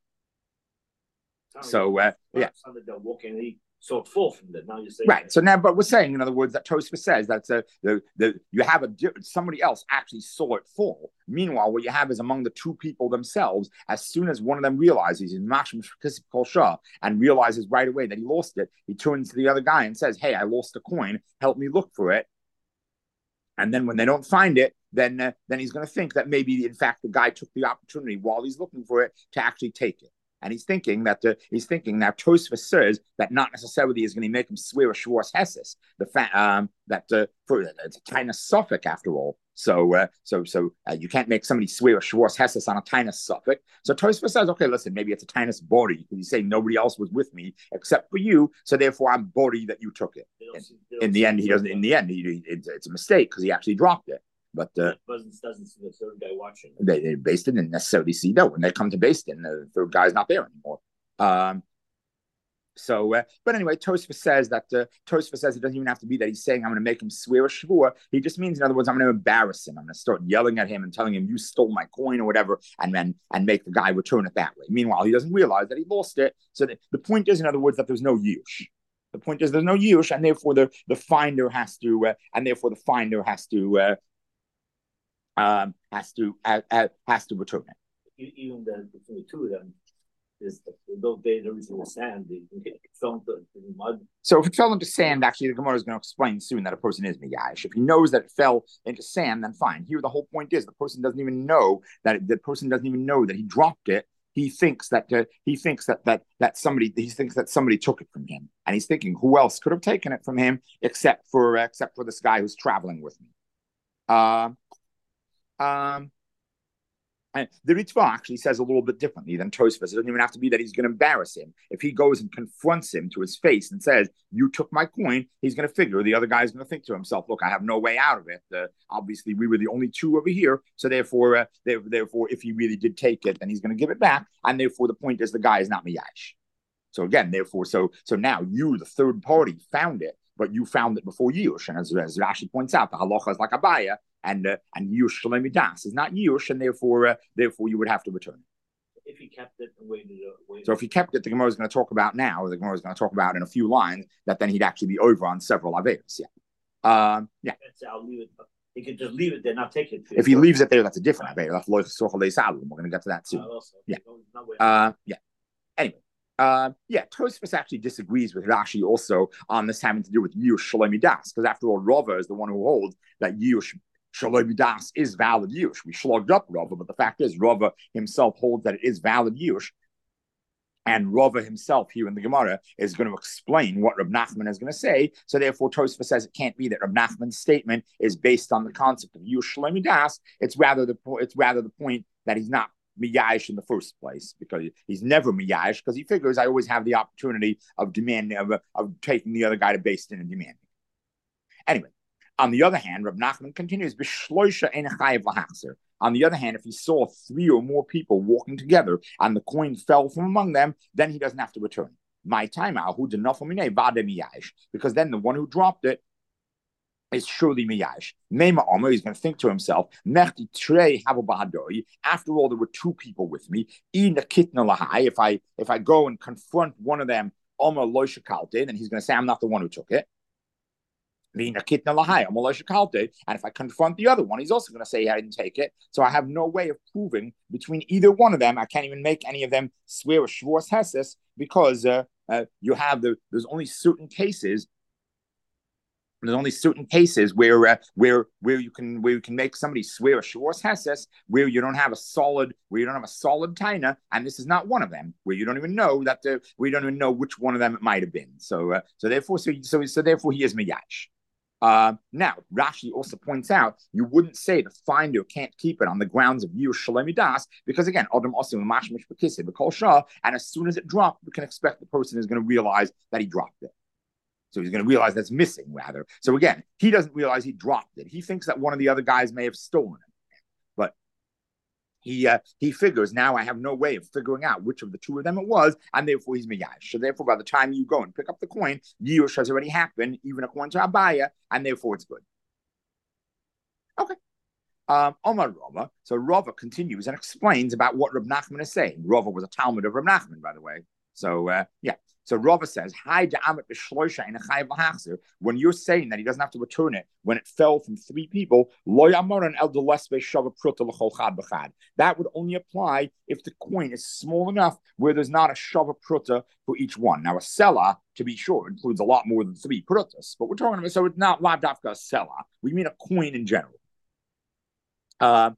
They're walking. So it falls from that. Now you say right. So now, but we're saying, in other words, that Tosfos says that you have somebody else actually saw it fall. Meanwhile, what you have is among the two people themselves. As soon as one of them realizes he's mashmish kol shah and realizes right away that he lost it, he turns to the other guy and says, "Hey, I lost a coin. Help me look for it." And then when they don't find it, then he's going to think that maybe in fact the guy took the opportunity while he's looking for it to actually take it. And he's thinking that Tosfos says that not necessarily is going to make him swear a Shavuos Hesses. The fact it's a tiny suffix after all. So you can't make somebody swear a Shavuos Hesses on a tiny suffix. So Tosfos says, okay, listen, maybe it's a tiny body because he's saying nobody else was with me except for you. So therefore, I'm body that you took it. In the end, he doesn't. In the end, it's a mistake because he actually dropped it. But doesn't see the third guy watching. They Beis Din didn't necessarily see that when they come to Beis Din, the third guy's not there anymore. But anyway, Tosfos says it doesn't even have to be that he's saying I'm going to make him swear a shvur. He just means, in other words, I'm going to embarrass him. I'm going to start yelling at him and telling him you stole my coin or whatever, and make the guy return it that way. Meanwhile, he doesn't realize that he lost it. So the point is, in other words, that there's no yush. The point is there's no yush, and therefore the finder has to return it. Even between the two of them, those days everything was sand. They fell into the mud. So if it fell into sand, actually, the Gemara is going to explain soon that a person is miyash. If he knows that it fell into sand, then fine. Here, the whole point is the person doesn't even know that he dropped it. He thinks that somebody took it from him, and he's thinking, who else could have taken it from him except for this guy who's traveling with me. And the Ritva actually says a little bit differently than Tosfos. It doesn't even have to be that he's going to embarrass him. If he goes and confronts him to his face and says, "You took my coin," he's going to figure the other guy's going to think to himself, "Look, I have no way out of it. Obviously, we were the only two over here, so therefore, if he really did take it, then he's going to give it back, and therefore, the point is the guy is not miyash." So again, therefore, so now you, the third party, found it, but you found it before Yush, and as Rashi points out, the halacha is like Abaya. And Yush Shalemidas is not Yush, and therefore you would have to return it. if he kept it and waited. So if he kept it, the Gemara is going to talk about now, or the Gemara is going to talk about in a few lines, that then he'd actually be over on several Averis. Yeah. I'll leave it. He could just leave it there, not take it. If he leaves it there, that's a different Aveir. That's Loich Sochal Salum. We're going to get to that soon. Yeah. Anyway. Tosfos actually disagrees with Rashi also on this having to do with Yush Shalom Das, because after all, Rava is the one who holds that Yush Shalom Das is valid Yush. We slugged up Rava, but the fact is, Rava himself holds that it is valid Yush. And Rava himself here in the Gemara is going to explain what Reb Nachman is going to say. So therefore, Tosfos says it can't be that Reb Nachman's statement is based on the concept of Yush Shalom Das. It's rather the point that he's not miyash in the first place, because he's never miyash, because he figures I always have the opportunity of demanding of taking the other guy to base in and demanding. Anyway, on the other hand, Reb Nachman continues, on the other hand, if he saw 3 or more people walking together and the coin fell from among them, then he doesn't have to return. My time out, because then the one who dropped it is surely miyash. Mema Omer, he's going to think to himself, after all, there were 2 people with me. If I go and confront one of them, Omer lo shekalte, then he's going to say, I'm not the one who took it. And if I confront the other one, he's also going to say I didn't take it. So I have no way of proving between either one of them. I can't even make any of them swear a shvus heses, because there's only certain cases. There's only certain cases where you can make somebody swear a shvus heses, where you don't have a solid taina, and this is not one of them, where you don't even know which one of them it might have been. So therefore he is miyash. Now, Rashi also points out you wouldn't say the finder can't keep it on the grounds of Yush Shalom Das, because again, Adam Osim Mashmish Bekiseh B'Kol Shah, and as soon as it dropped, we can expect the person is going to realize that he dropped it. So he's going to realize that's missing, rather. So again, he doesn't realize he dropped it. He thinks that one of the other guys may have stolen it. But he figures, now I have no way of figuring out which of the 2 of them it was, and therefore he's miyash. So therefore, by the time you go and pick up the coin, Yush has already happened, even according to Abaya, and therefore it's good. Okay. Omar Rava. So Rava continues and explains about what Reb Nachman is saying. Rava was a Talmud of Reb Nachman, by the way. So So Rava says, when you're saying that he doesn't have to return it when it fell from 3 people, that would only apply if the coin is small enough where there's not a shava pruta for each one. Now, a sela, to be sure, includes a lot more than 3 prutas, but we're talking about, so it's not lavdafka a sela. We mean a coin in general. But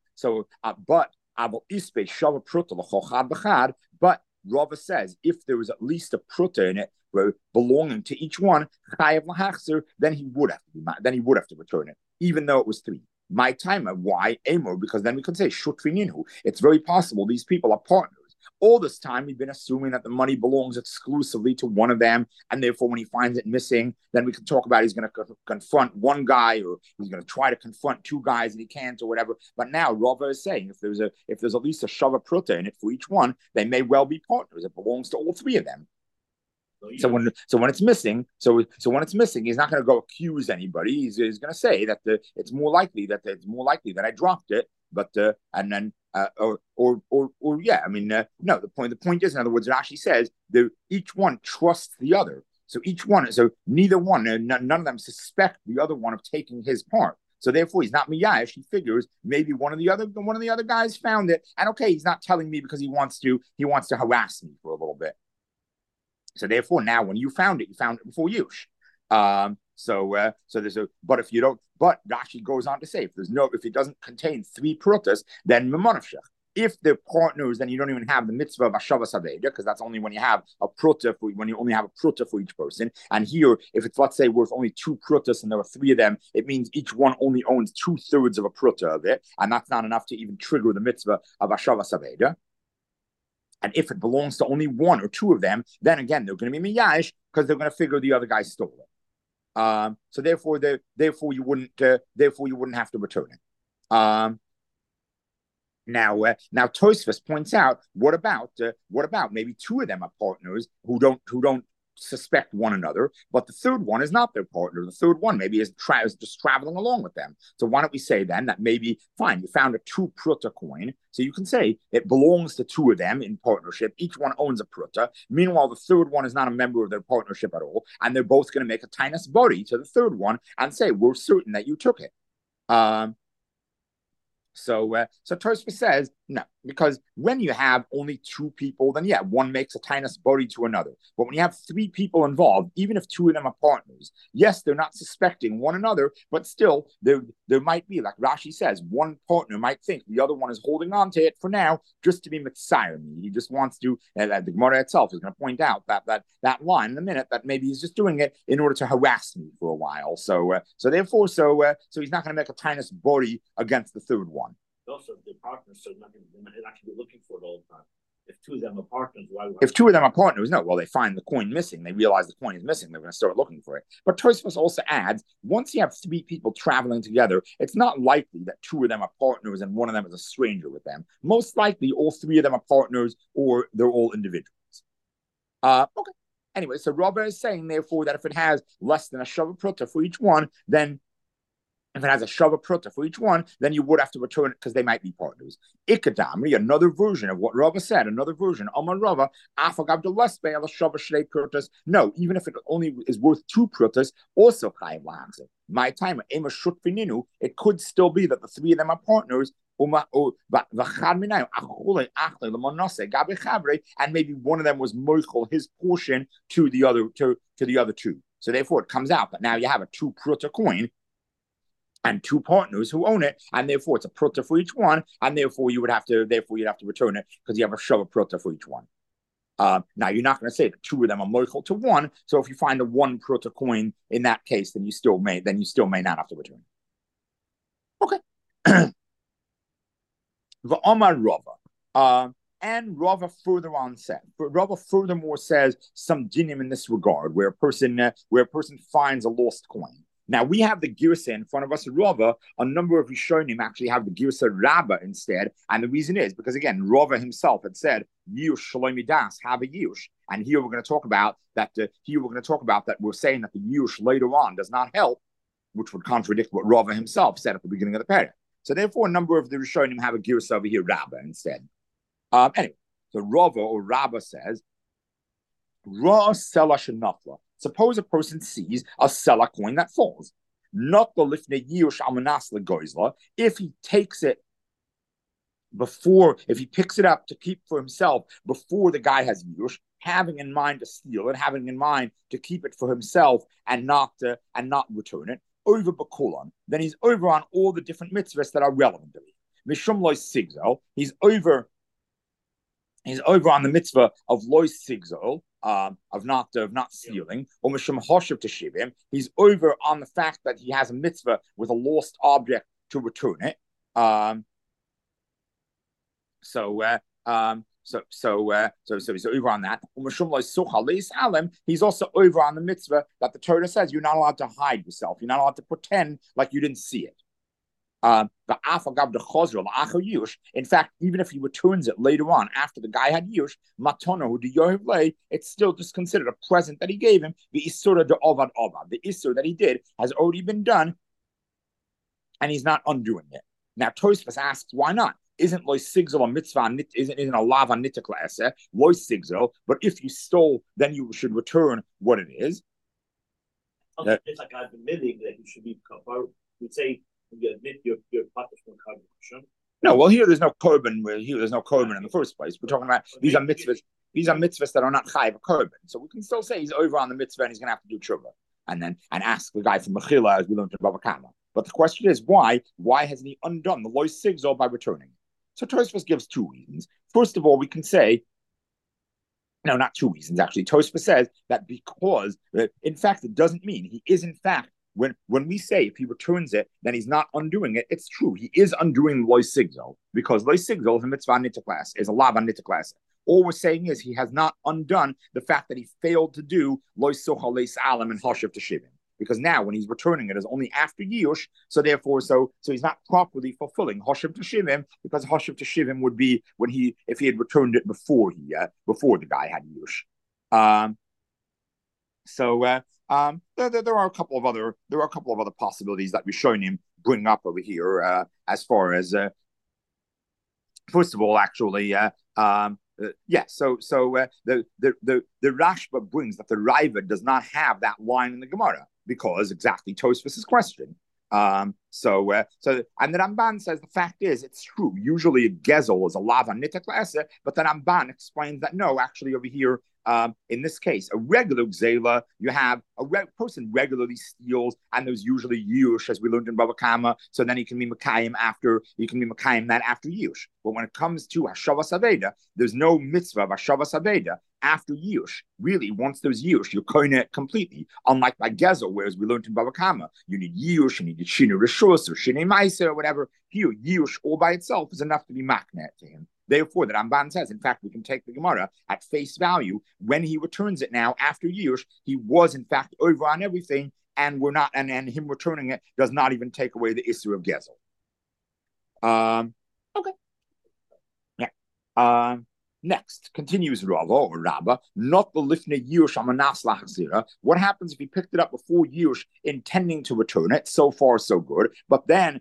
Rava says if there was at least a pruta in it belonging to each one, then he would have to return it, even though it was 3. My time, why Amor? Because then we could say shutrininu. It's very possible these people are partners. All this time we've been assuming that the money belongs exclusively to one of them, and therefore when he finds it missing, then we can talk about he's going to confront one guy, or he's going to try to confront 2 guys and he can't, or whatever. But now Rava is saying if there's at least a shava pruta in it for each one, they may well be partners. It belongs to all 3 of them. So when it's missing, he's not going to go accuse anybody. He's going to say that it's more likely that I dropped it, but no. The point is, in other words, Rashi says that each one trusts the other. So neither one, none of them suspect the other one of taking his part. So therefore, he's not miyash. He figures maybe one of the other guys found it, and okay, he's not telling me because he wants to harass me for a little bit. So therefore, now when you found it before Yush. But Rashi goes on to say if it doesn't contain 3 prutas, then memonavshach. If they're partners, then you don't even have the mitzvah of Hashavas Haveda, because that's only when you have a pruta when you only have a pruta for each person. And here, if it's, let's say, worth only 2 prutas and there are 3 of them, it means each one only owns 2/3 of a pruta of it, and that's not enough to even trigger the mitzvah of Hashavas Haveda. And if it belongs to only 1 or 2 of them, then again they're going to be miyash because they're going to figure the other guy stole it. So therefore you wouldn't have to return it. Now Tosfos points out, what about maybe 2 of them are partners who don't suspect one another, but the third one is not their partner. The third one maybe is just traveling along with them. So why don't we say then that maybe, fine, you found a two pruta coin, so you can say it belongs to two of them in partnership. Each one owns a pruta. Meanwhile, the third one is not a member of their partnership at all, and they're both going to make a tainus body to the third one and say, we're certain that you took it. So Tosfos says no, because when you have only two people, then yeah, one makes a tainus body to another. But when you have three people involved, even if two of them are partners, yes, they're not suspecting one another, but still there might be, like Rashi says, one partner might think the other one is holding on to it for now just to be mitzayir me. He just wants to. The Gemara itself is going to point out that line in a minute, that maybe he's just doing it in order to harass me for a while. So therefore he's not going to make a tainus body against the third one. Also, the partners are not going to actually be looking for it all the time. If two of them are partners, why? If two of them are partners, no. Well, they find the coin missing. They realize the coin is missing. They're going to start looking for it. But Tosfos also adds, once you have three people traveling together, it's not likely that two of them are partners and one of them is a stranger with them. Most likely, all three of them are partners, or they're all individuals. Okay. Anyway, so Rabbi is saying, therefore, that if it has less than a shava pruta for each one, then if it has a shava pruta for each one, then you would have to return it because they might be partners. Ikadamri, another version of what Rava said, another version. Amar Rava, afagav delespe ala shava shnei prutas. No, even if it only is worth two prutas, also chayiv la'achzir. My time, ema shutfininu, it could still be that the three of them are partners. And maybe one of them was moichel his portion to the other two. So therefore, it comes out that now you have a two pruta coin and two partners who own it, and therefore it's a pruta for each one, and therefore you'd have to return it because you have a shava pruta for each one. Now you're not going to say that two of them are moichel to one. So if you find a one pruta coin in that case, then you still may not have to return it. Okay. V'amar Rava. And Rava further on said, Rava furthermore says some dinim in this regard, where a person finds a lost coin. Now we have the Girsa in front of us, Rava. A number of Rishonim actually have the Girsa Rabbah instead, and the reason is because again, Rava himself had said Yush Shalomi Das have a Yush, and here we're going to talk about that. We're saying that the Yush later on does not help, which would contradict what Rava himself said at the beginning of the paragraph. So therefore, a number of the Rishonim have a Girsa over here, Rabbah instead. Anyway, so Rava or Rabbah says, Ra Sela Shenafla. Suppose a person sees a Sela coin that falls. Not the Lifnei Yush Almanas Legoizla. If he takes it before, if he picks it up to keep for himself before the guy has Yush, having in mind to steal it, having in mind to keep it for himself and not return it, over Bakulan, then he's over on all the different mitzvahs that are relevant to him. Mishum Lois Sigzol, he's over on the mitzvah of Lois Sigzol, of not stealing, or Mishum Hoshev to Shivim, he's over on the fact that he has a mitzvah with a lost object to return it. So he's over on that. He's also over on the mitzvah that the Torah says you're not allowed to hide yourself. You're not allowed to pretend like you didn't see it. In fact, even if he returns it later on after the guy had yush, it's still just considered a present that he gave him. The isur that he did has already been done, and he's not undoing it. Now Tosfos asks, why not? Isn't loy sigzol a mitzvah? Isn't a lava nitikla eseh loy sigzol? But if you stole, then you should return what it is. It's like I'm admitting that you should be kafar. We'd say you admit your punishment carbon. No, well here there's no korban. Here there's no korban in the first place. We're talking about these are mitzvahs. These are mitzvahs that are not chayiv korban. So we can still say he's over on the mitzvah and he's going to have to do tshuva and ask the guy from Mechila as we learned in Bava Kama. But the question is why? Why hasn't he undone the loy sigzol by returning? So Tosfos gives two reasons. First of all, we can say, no, not two reasons actually. Tosfos says that because, in fact, it doesn't mean he is in fact, when we say if he returns it, then he's not undoing it, it's true. He is undoing loy sigzol because loy sigzol is a mitzvah nitiklas, is a lava nitiklas. All we're saying is he has not undone the fact that he failed to do loy sochal leis alam and hoshev to shivim. Because now when he's returning it is only after Yush, so therefore, so he's not properly fulfilling Hoshev to Shivim, because Hoshev to Shivim would be if he had returned it before the guy had Yush. So there are a couple of other possibilities that Rishonim bring up over here as far as first of all, actually, yeah. So the Rashba brings that the Raiva does not have that line in the Gemara because exactly Tosfos's question. So and the Ramban says the fact is it's true. Usually a gezel is a lava nitek la'aseh, but the Ramban explains that no, actually over here in this case, a regular gzela, you have a person regularly steals, and there's usually yush, as we learned in Bava Kama. So then he can be Makayim after, you can be Makayim that after yush. But when it comes to Hashavas Aveda, there's no mitzvah of Hashavas Aveda after yush. Really, once there's yush, you're koine it completely. Unlike by gezel, whereas we learned in Bava Kama, you need yush, you need shina rishus or shina ma'aser or whatever. Here, yush all by itself is enough to be maknet to him. Therefore, the Ramban says, in fact, we can take the Gemara at face value. When he returns it now after years, he was in fact over on everything, and we're not, and him returning it does not even take away the issue of Gezel. Okay. Yeah. Next, continues Rava or Rabba, not the lifnei yush amanas lachzira. What happens if he picked it up before yush, intending to return it? So far, so good. But then,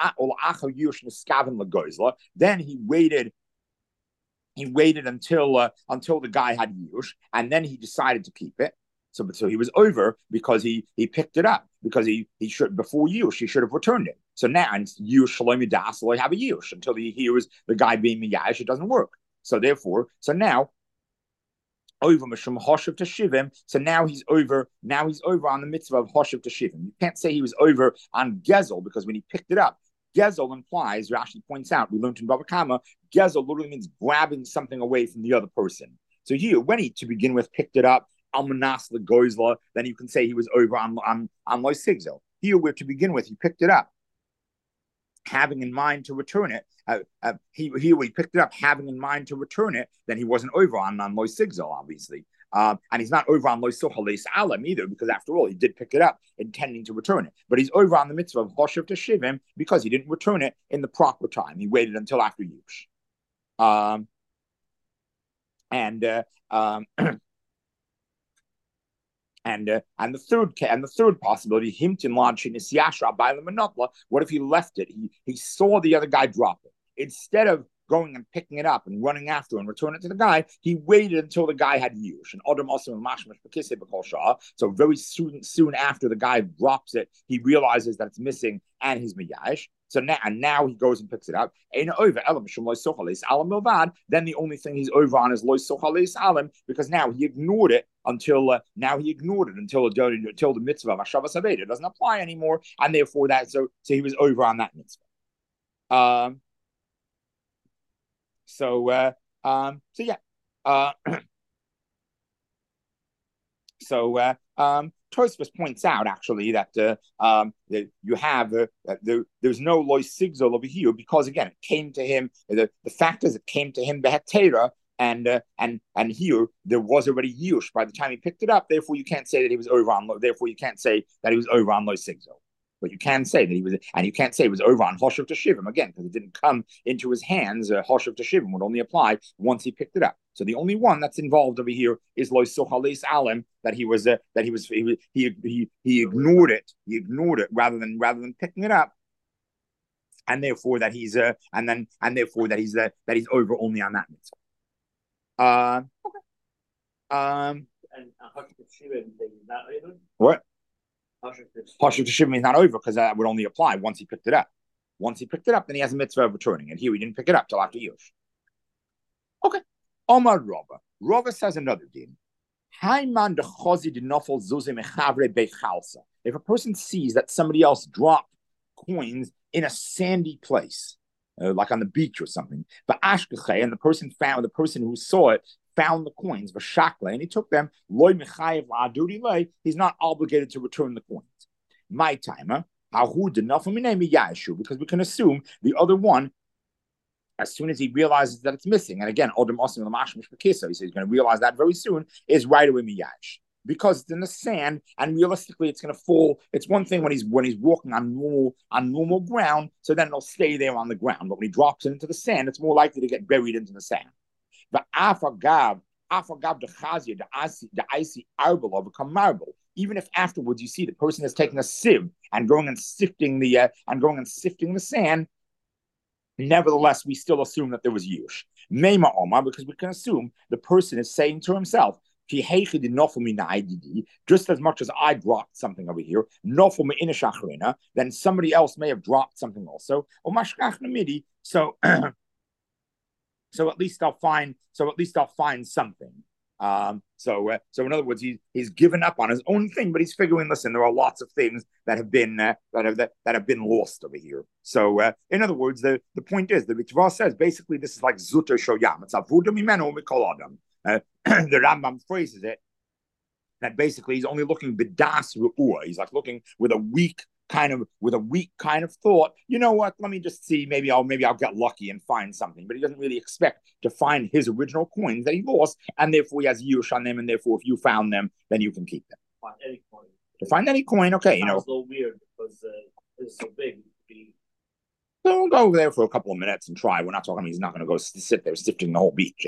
then he waited. He waited until the guy had yush, and then he decided to keep it. So he was over because he picked it up because he should before yush he should have returned it. So now yush shalom yadas have a yush until he hears the guy being miyash. It doesn't work. So therefore, now over mishum hoshev to shivim. So now he's over. Now he's over on the mitzvah of hoshev to shivim. You can't say he was over on gezel because when he picked it up. Gezel implies, Rashi points out, we learned in Bava Kama, Gezel literally means grabbing something away from the other person. So here, when he, to begin with, picked it up, Almanas Goizla, then you can say he was over on Lois Sigzel. Here, where to begin with, he picked it up, having in mind to return it. Here, he picked it up, having in mind to return it, then he wasn't over on Lois Sigzel, obviously. And he's not over on Lois Sochales Alam either, because after all, he did pick it up, intending to return it. But he's over on the mitzvah of Hoshev to Shivim because he didn't return it in the proper time. He waited until after Yush. And the third possibility, himtin launching is yashra by the manopla. What if he left it? He saw the other guy drop it. Instead of going and picking it up and running after and returning it to the guy, he waited until the guy had yush. And Adam also so very soon after the guy drops it, he realizes that it's missing and he's miyash. So now he goes and picks it up. Then the only thing he's over on is lois sochales alam, because now he ignored it until the mitzvah of Hashavas Aveda doesn't apply anymore, and therefore so he was over on that mitzvah. So Tosfos points out actually that you have there's no lois sigzol over here because again it came to him. The fact is it came to him behetera, and here there was already yush by the time he picked it up. Therefore, you can't say that he was over on. Therefore, you can't say that he was over on lois sigzol. But you can say that he was, and you can't say it was over on Hoshev to Shivim again because it didn't come into his hands. Hoshev to Shivim would only apply once he picked it up. So the only one that's involved over here is Lois Sochales Alim, that he ignored it. He ignored it rather than picking it up, and therefore that he's that he's over only on that mitzvah. And Hoshev to Shivim is not over. What? Hoshev to Shivim means not over because that would only apply once he picked it up. Once he picked it up, then he has a mitzvah of returning. And here he didn't pick it up till after Yush. Okay. Omar Rava. Rava says another din. If a person sees that somebody else dropped coins in a sandy place, like on the beach or something, and the person who saw it found the coins, and he took them, he's not obligated to return the coins. My timer, because we can assume the other one, as soon as he realizes that it's missing, and again, he says he's going to realize that very soon, is right away miyash. Because it's in the sand, and realistically, it's going to fall. It's one thing when he's walking on normal ground, so then it'll stay there on the ground. But when he drops it into the sand, it's more likely to get buried into the sand. the icy arbel of become marble. Even if afterwards you see the person is taking a sieve and going and sifting the sand, nevertheless we still assume that there was yush. Mema Omar, because we can assume the person is saying to himself, just as much as I dropped something over here, then somebody else may have dropped something also. So so at least I'll find something. So in other words, he's given up on his own thing, but he's figuring, listen, there are lots of things that have been lost over here. So in other words, the point is, the Ritva says basically this is like zuter shoyam. It's avoda mimeno mikol adam. The Rambam phrases it that basically he's only looking bidas ru'ua. He's like looking with a weak kind of thought. You know what? Let me just see. Maybe I'll get lucky and find something. But he doesn't really expect to find his original coins that he lost, and therefore he has yush on them. And therefore, if you found them, then you can keep them. Find any coin. To find any coin, okay. Sounds a little weird because it's so big. So we'll go over there for a couple of minutes and try. We're not talking. He's not going to go sit there sifting the whole beach.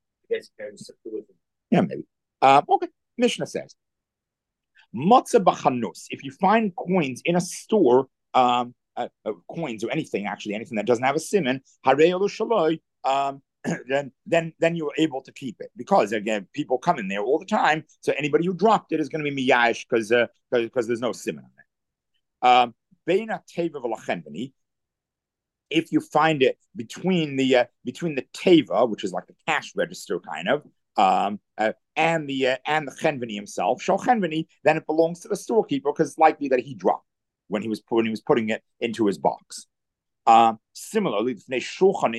Yeah, maybe. Okay. Mishnah says, Matzah b'chanus. If you find coins in a store, coins or anything that doesn't have a siman, harei olu shaloi, then you're able to keep it, because again, people come in there all the time. So anybody who dropped it is going to be miyash because there's no siman on it. Beina teva v'lachenveni. If you find it between the teva, which is like the cash register kind of, and the chenveni himself, shal chenveni, then it belongs to the storekeeper because it's likely that he dropped when he was putting it into his box. Similarly, if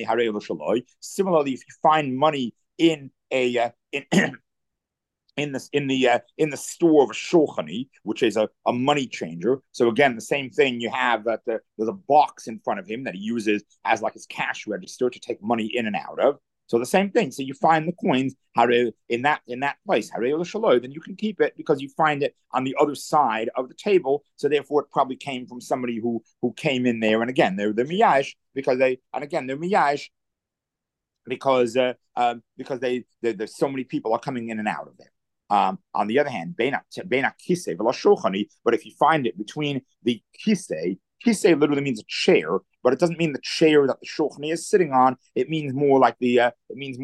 you find money in a in the store of a shulchani, which is a money changer. So again, the same thing. You have that there's a box in front of him that he uses as like his cash register to take money in and out of. So the same thing. So you find the coins in that place, then you can keep it because you find it on the other side of the table. So therefore, it probably came from somebody who came in there. And again, they're miyash because they're miyash because there's so many people are coming in and out of there. On the other hand, beina kisei v'la shulchani, but if you find it between the kisei literally means a chair, but it doesn't mean the chair that the shulchani is sitting on. It means more like it means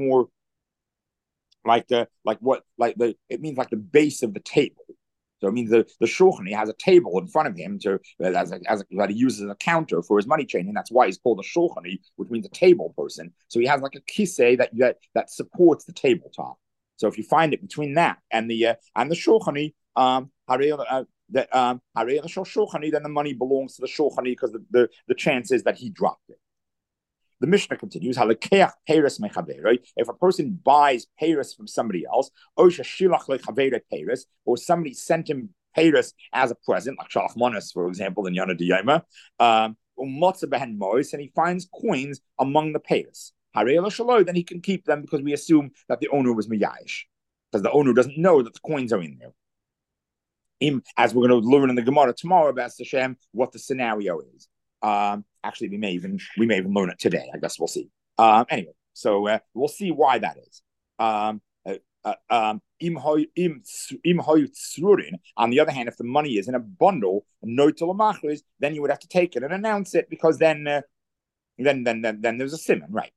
like the base of the table. So it means the shulchani has a table in front of him that he uses as a counter for his money changing. That's why he's called a shulchani, which means a table person. So he has like a kisei that supports the tabletop. So if you find it between that and the shulchani, then the money belongs to the shulchani because the chance is that he dropped it. The Mishnah continues, if a person buys peiros from somebody else, or somebody sent him peiros as a present, like shalach manos, for example, in Yana Diyama, and he finds coins among the peiros, then he can keep them because we assume that the owner was miyash, because the owner doesn't know that the coins are in there. As we're going to learn in the Gemara tomorrow about Hashem, what the scenario is. Actually, we may even learn it today. I guess we'll see. Anyway, so we'll see why that is. On the other hand, if the money is in a bundle, then you would have to take it and announce it because then there's a simon, right?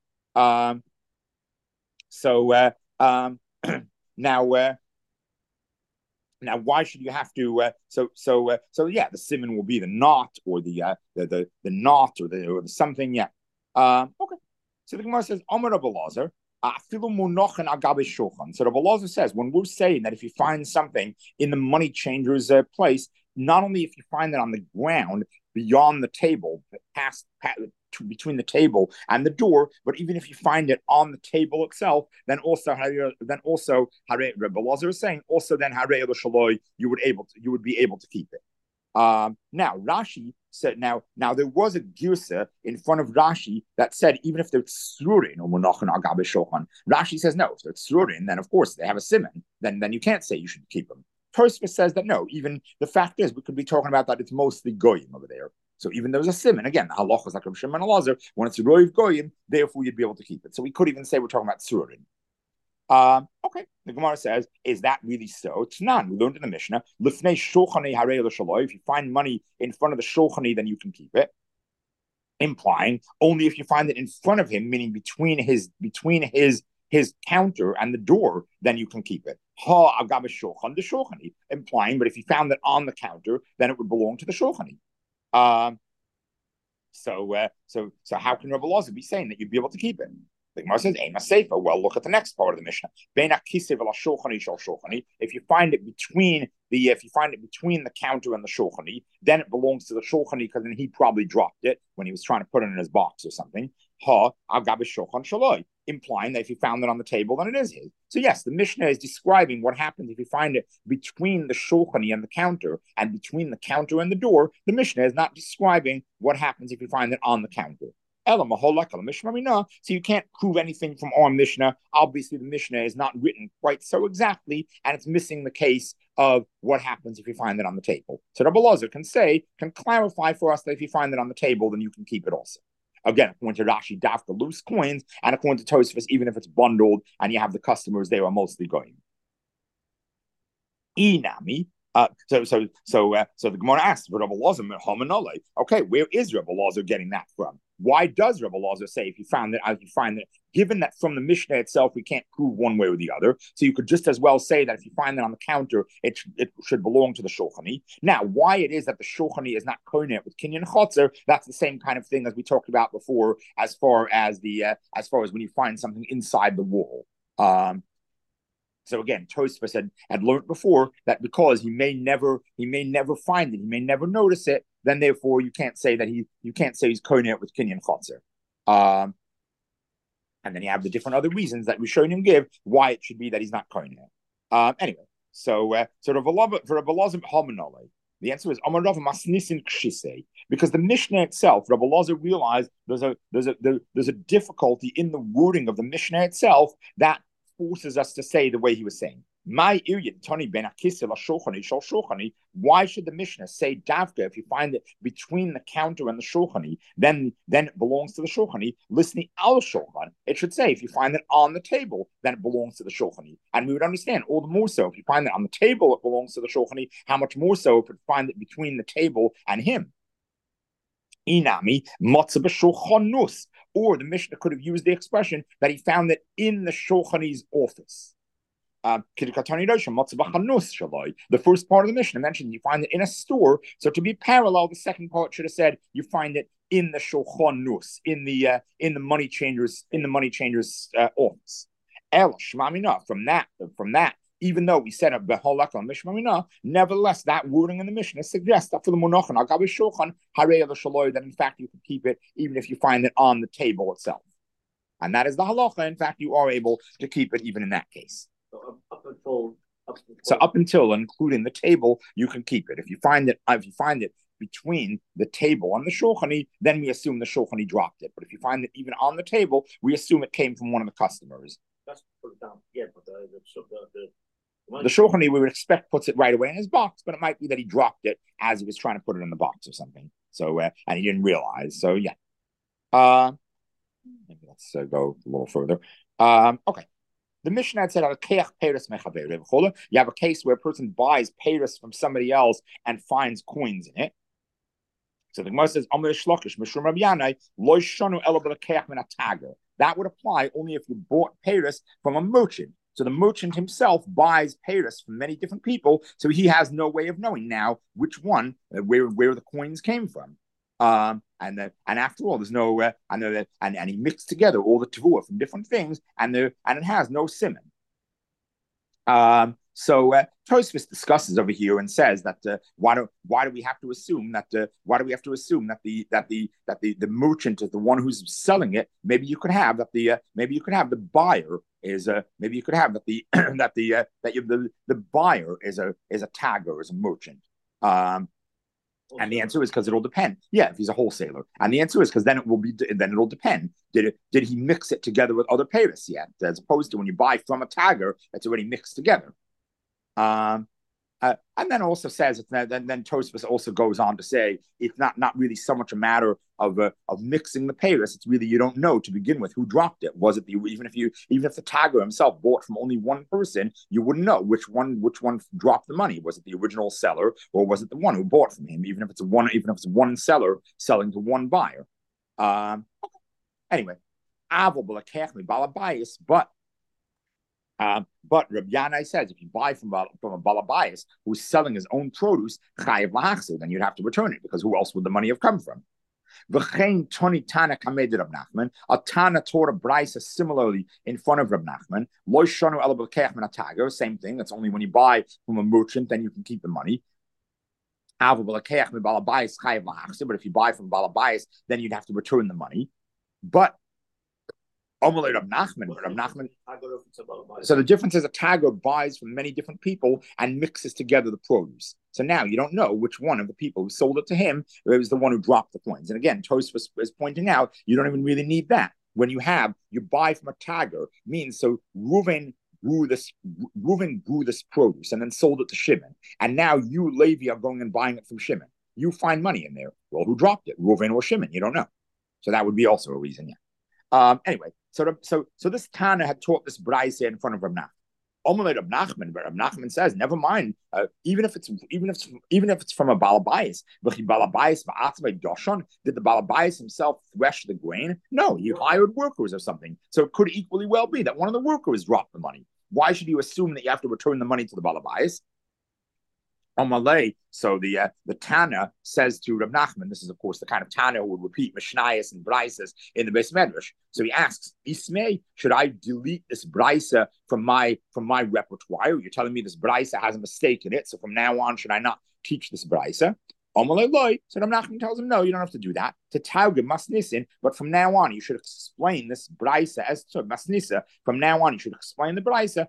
Now, why should you have to? So yeah, the simon will be the knot or the knot or the something. Yeah. Okay. So the Gemara says, Amar Rabbi Elazar, afilu munochin agabe shulchan. So Rabbi Elazar says, when we're saying that if you find something in the money changer's place, not only if you find it on the ground beyond the table, between the table and the door, but even if you find it on the table itself, then also Rabbi Elazar is saying also then you would be able to keep it. Now Rashi said now there was a girsa in front of Rashi that said even if they're tzrurin or monachin agabe shulchan, Rashi says no. If they're tzrurin, then of course they have a siman. Then you can't say you should keep them. Tosfos says that no. Even the fact is we could be talking about that it's mostly goyim over there. So even there's a siman, again, the halacha is like Rav Shimon and Elazar, when it's a roiv goyim, therefore you'd be able to keep it. So we could even say we're talking about tzurin. Okay, the Gemara says, is that really so? It's not. We learned in the Mishnah, lifnei shulchani harei l'shaloi. If you find money in front of the shulchani, then you can keep it. Implying only if you find it in front of him, meaning between his counter and the door, then you can keep it. Ha agav shulchan the shulchani, implying, but if you found it on the counter, then it would belong to the shulchani. So how can Rabbi Elazar be saying that you'd be able to keep it? The Gemara says, "Ema seifa." Well, look at the next part of the Mishnah. If you find it between the counter and the shulchani, then it belongs to the shulchani because then he probably dropped it when he was trying to put it in his box or something. Ha agav shulchan shaloi, implying that if you found it on the table, then it is his. So yes, the Mishnah is describing what happens if you find it between the shulchani and the counter, and between the counter and the door. The Mishnah is not describing what happens if you find it on the counter. So you can't prove anything from our Mishnah. Obviously, the Mishnah is not written quite so exactly, and it's missing the case of what happens if you find it on the table. So Rabbi Elazar can clarify for us that if you find it on the table, then you can keep it also. Again, according to Rashi, dafka loose coins, and according to Tosfos, even if it's bundled and you have the customers, they are mostly going. Inami. So the Gemara asks, Rabbi Elazar, okay, where is Rabbi Elazar getting that from? Why does Rabbi Elazar say if you find that, given that from the Mishnah itself we can't prove one way or the other, so you could just as well say that if you find that on the counter, it should belong to the shulchani. Now, why it is that the shulchani is not konet with kinyan chotzer, that's the same kind of thing as we talked about before, as far as when you find something inside the wall. So again, Tosfos had learned before that because he may never find it, he may never notice it, then therefore you can't say he's konet with kinyan chotzer. And then you have the different other reasons that Rishonim give why it should be that he's not konet. Anyway, so Rav Elazar Hamanole. The answer is Amar Rav Masnisin Kshise, because the Mishnah itself, Rav Elazar realized there's a difficulty in the wording of the Mishnah itself that forces us to say the way he was saying. Why should the Mishnah say davka if you find it between the counter and the shulchani, then it belongs to the shulchani? Listening al shulchan, it should say if you find it on the table, then it belongs to the shulchani. And we would understand all the more so if you find it on the table, it belongs to the shulchani. How much more so if you find it between the table and him? Inami matzah b'shulchanus. Or the Mishnah could have used the expression that he found it in the shulchani's office. The first part of the Mishnah mentioned you find it in a store. So to be parallel, the second part should have said you find it in the shulchanus, in the money changer's office. From that. Even though we said a beholak on Mishmamina, nevertheless, that wording in the Mishnah suggests that for the monochan agav shulchan harei l'shaloi, that in fact you can keep it even if you find it on the table itself, and that is the halacha. In fact, you are able to keep it even in that case. So up until including the table, you can keep it. If you find it between the table and the shulchani, then we assume the shulchani dropped it. But if you find it even on the table, we assume it came from one of the customers. That's put it down. Yeah, but the shulchani we would expect puts it right away in his box, but it might be that he dropped it as he was trying to put it in the box or something. So and he didn't realize. So yeah. Maybe let's go a little further. Okay. The Mishnah had said, you have a case where a person buys peiros from somebody else and finds coins in it. So the Gemara says, that would apply only if you bought peiros from a merchant. So the merchant himself buys peiros from many different people, so he has no way of knowing now which one, where the coins came from. And after all, there's no and he mixed together all the tavua from different things, and it has no simon. So Tosfos discusses over here and says that why do we have to assume that the merchant is the one who's selling it? Maybe you could have that the buyer is maybe you could have that the buyer is a tagger, is a merchant. And the answer is because it'll depend. Yeah, if he's a wholesaler. And the answer is because then it'll depend. Did he mix it together with other peiros yet? As opposed to when you buy from a tagger, it's already mixed together. And then also says, then Tosfos also goes on to say it's not really so much a matter of mixing the payers. It's really you don't know to begin with who dropped it. Was it even if the tagger himself bought from only one person, you wouldn't know which one dropped the money. Was it the original seller or was it the one who bought from him? Even if it's one seller selling to one buyer. Anyway, but Rabbi Yanai says if you buy from a balabayas who's selling his own produce, then you'd have to return it because who else would the money have come from? V'chein Toni Tana kameded Rab Nachman. A Tana taught a brisa similarly in front of Rab Nachman. Lo shonu ela b'kech min atager. Same thing. That's only when you buy from a merchant, then you can keep the money. But if you buy from balabayas, then you'd have to return the money. But Rab Nachman. So the difference is a tagger buys from many different people and mixes together the produce. So now you don't know which one of the people who sold it to him was the one who dropped the coins. And again, Tosfos is pointing out you don't even really need that. When you buy from a tagger means so Reuven grew this produce and then sold it to Shimon. And now you, Levi, are going and buying it from Shimon. You find money in there. Well, who dropped it? Reuven or Shimon? You don't know. So that would be also a reason, yeah. Anyway, so this Tana had taught this brayse in front of Rab Nachman. Omelette Rab Nachman, but Rab Nachman says, never mind. Even if it's from a balabayas, did the balabayas himself thresh the grain? No, he hired workers or something. So it could equally well be that one of the workers dropped the money. Why should you assume that you have to return the money to the balabayas? Malay, so the Tana says to Rab Nachman, this is of course the kind of Tana who would repeat Mishnayos and Brises in the Beis Medrash. So he asks, Ismay, should I delete this Brisa from my repertoire? You're telling me this Brisa has a mistake in it, so from now on should I not teach this Brisa? So Rab Nachman tells him, no, you don't have to do that. To Tauge Masnisin, but from now on you should explain this Brisa as to Masnisa. From now on you should explain the Brisa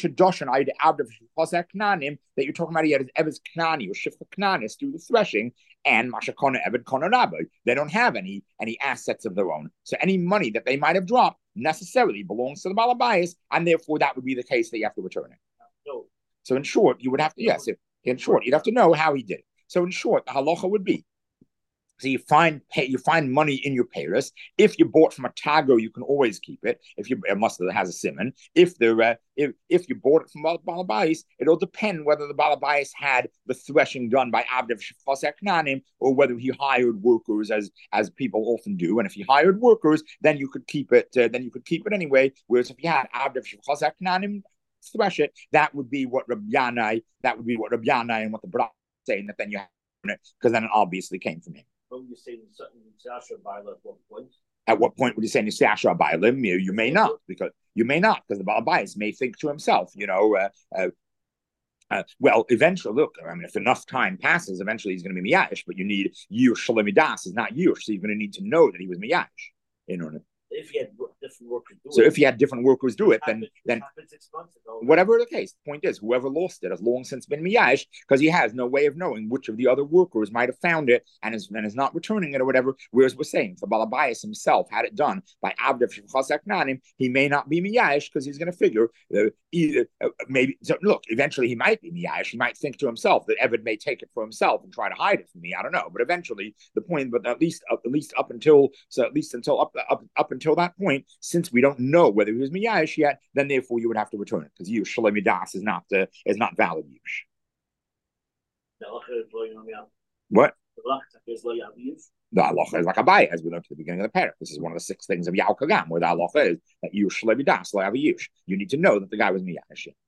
that you're talking about. He had his Eved Knani or Shifta Knanis do the threshing, and Mashakona Eved Konarabai. They don't have any assets of their own. So any money that they might have dropped necessarily belongs to the Balabayas, and therefore that would be the case that you have to return it. So in short, you would have to, you'd have to know how he did it. So in short, the halacha would be, so you find money in your payros. If you bought from a tago, you can always keep it. Unless it has a simon. If you bought it from balabayis, it'll depend whether the balabayis had the threshing done by Avdev Shefasek Knanim or whether he hired workers as people often do. And if he hired workers, then you could keep it. Anyway. Whereas if you had Avdev Shefasek Knanim thresh it, that would be what Rabbi Yanai and what the Bra saying that then you have it because then it obviously came from him. When you say Nisasha Baila at what point? At what point would you say Nisasha Baila? You may not because the Balabayas may think to himself, well, eventually, look, I mean, if enough time passes, eventually he's going to be Miyash, but you need Yush Shalemidas is not Yush, so you're going to need to know that he was Miyash. If he had different workers do it. So if he had different workers do it, then 6 months ago, whatever the case, the point is, whoever lost it has long since been miyash because he has no way of knowing which of the other workers might have found it and is not returning it or whatever. Whereas we're saying, if the Balabayas himself had it done by Avdev Shevchas Aknanim, he may not be miyash because he's going to figure maybe. So look, eventually he might be miyash. He might think to himself that Evid may take it for himself and try to hide it from me. I don't know, but eventually the point. But at least until that point, since we don't know whether he was miyash yet, then therefore you would have to return it because yush shalom midas is not valid yush. What? The halacha is like a bayah, as we learned at the beginning of the parak. This is one of the 6 things of Yal Kagam, where the halacha is that yush shalom midas lo have a yush. You need to know that the guy was miyash.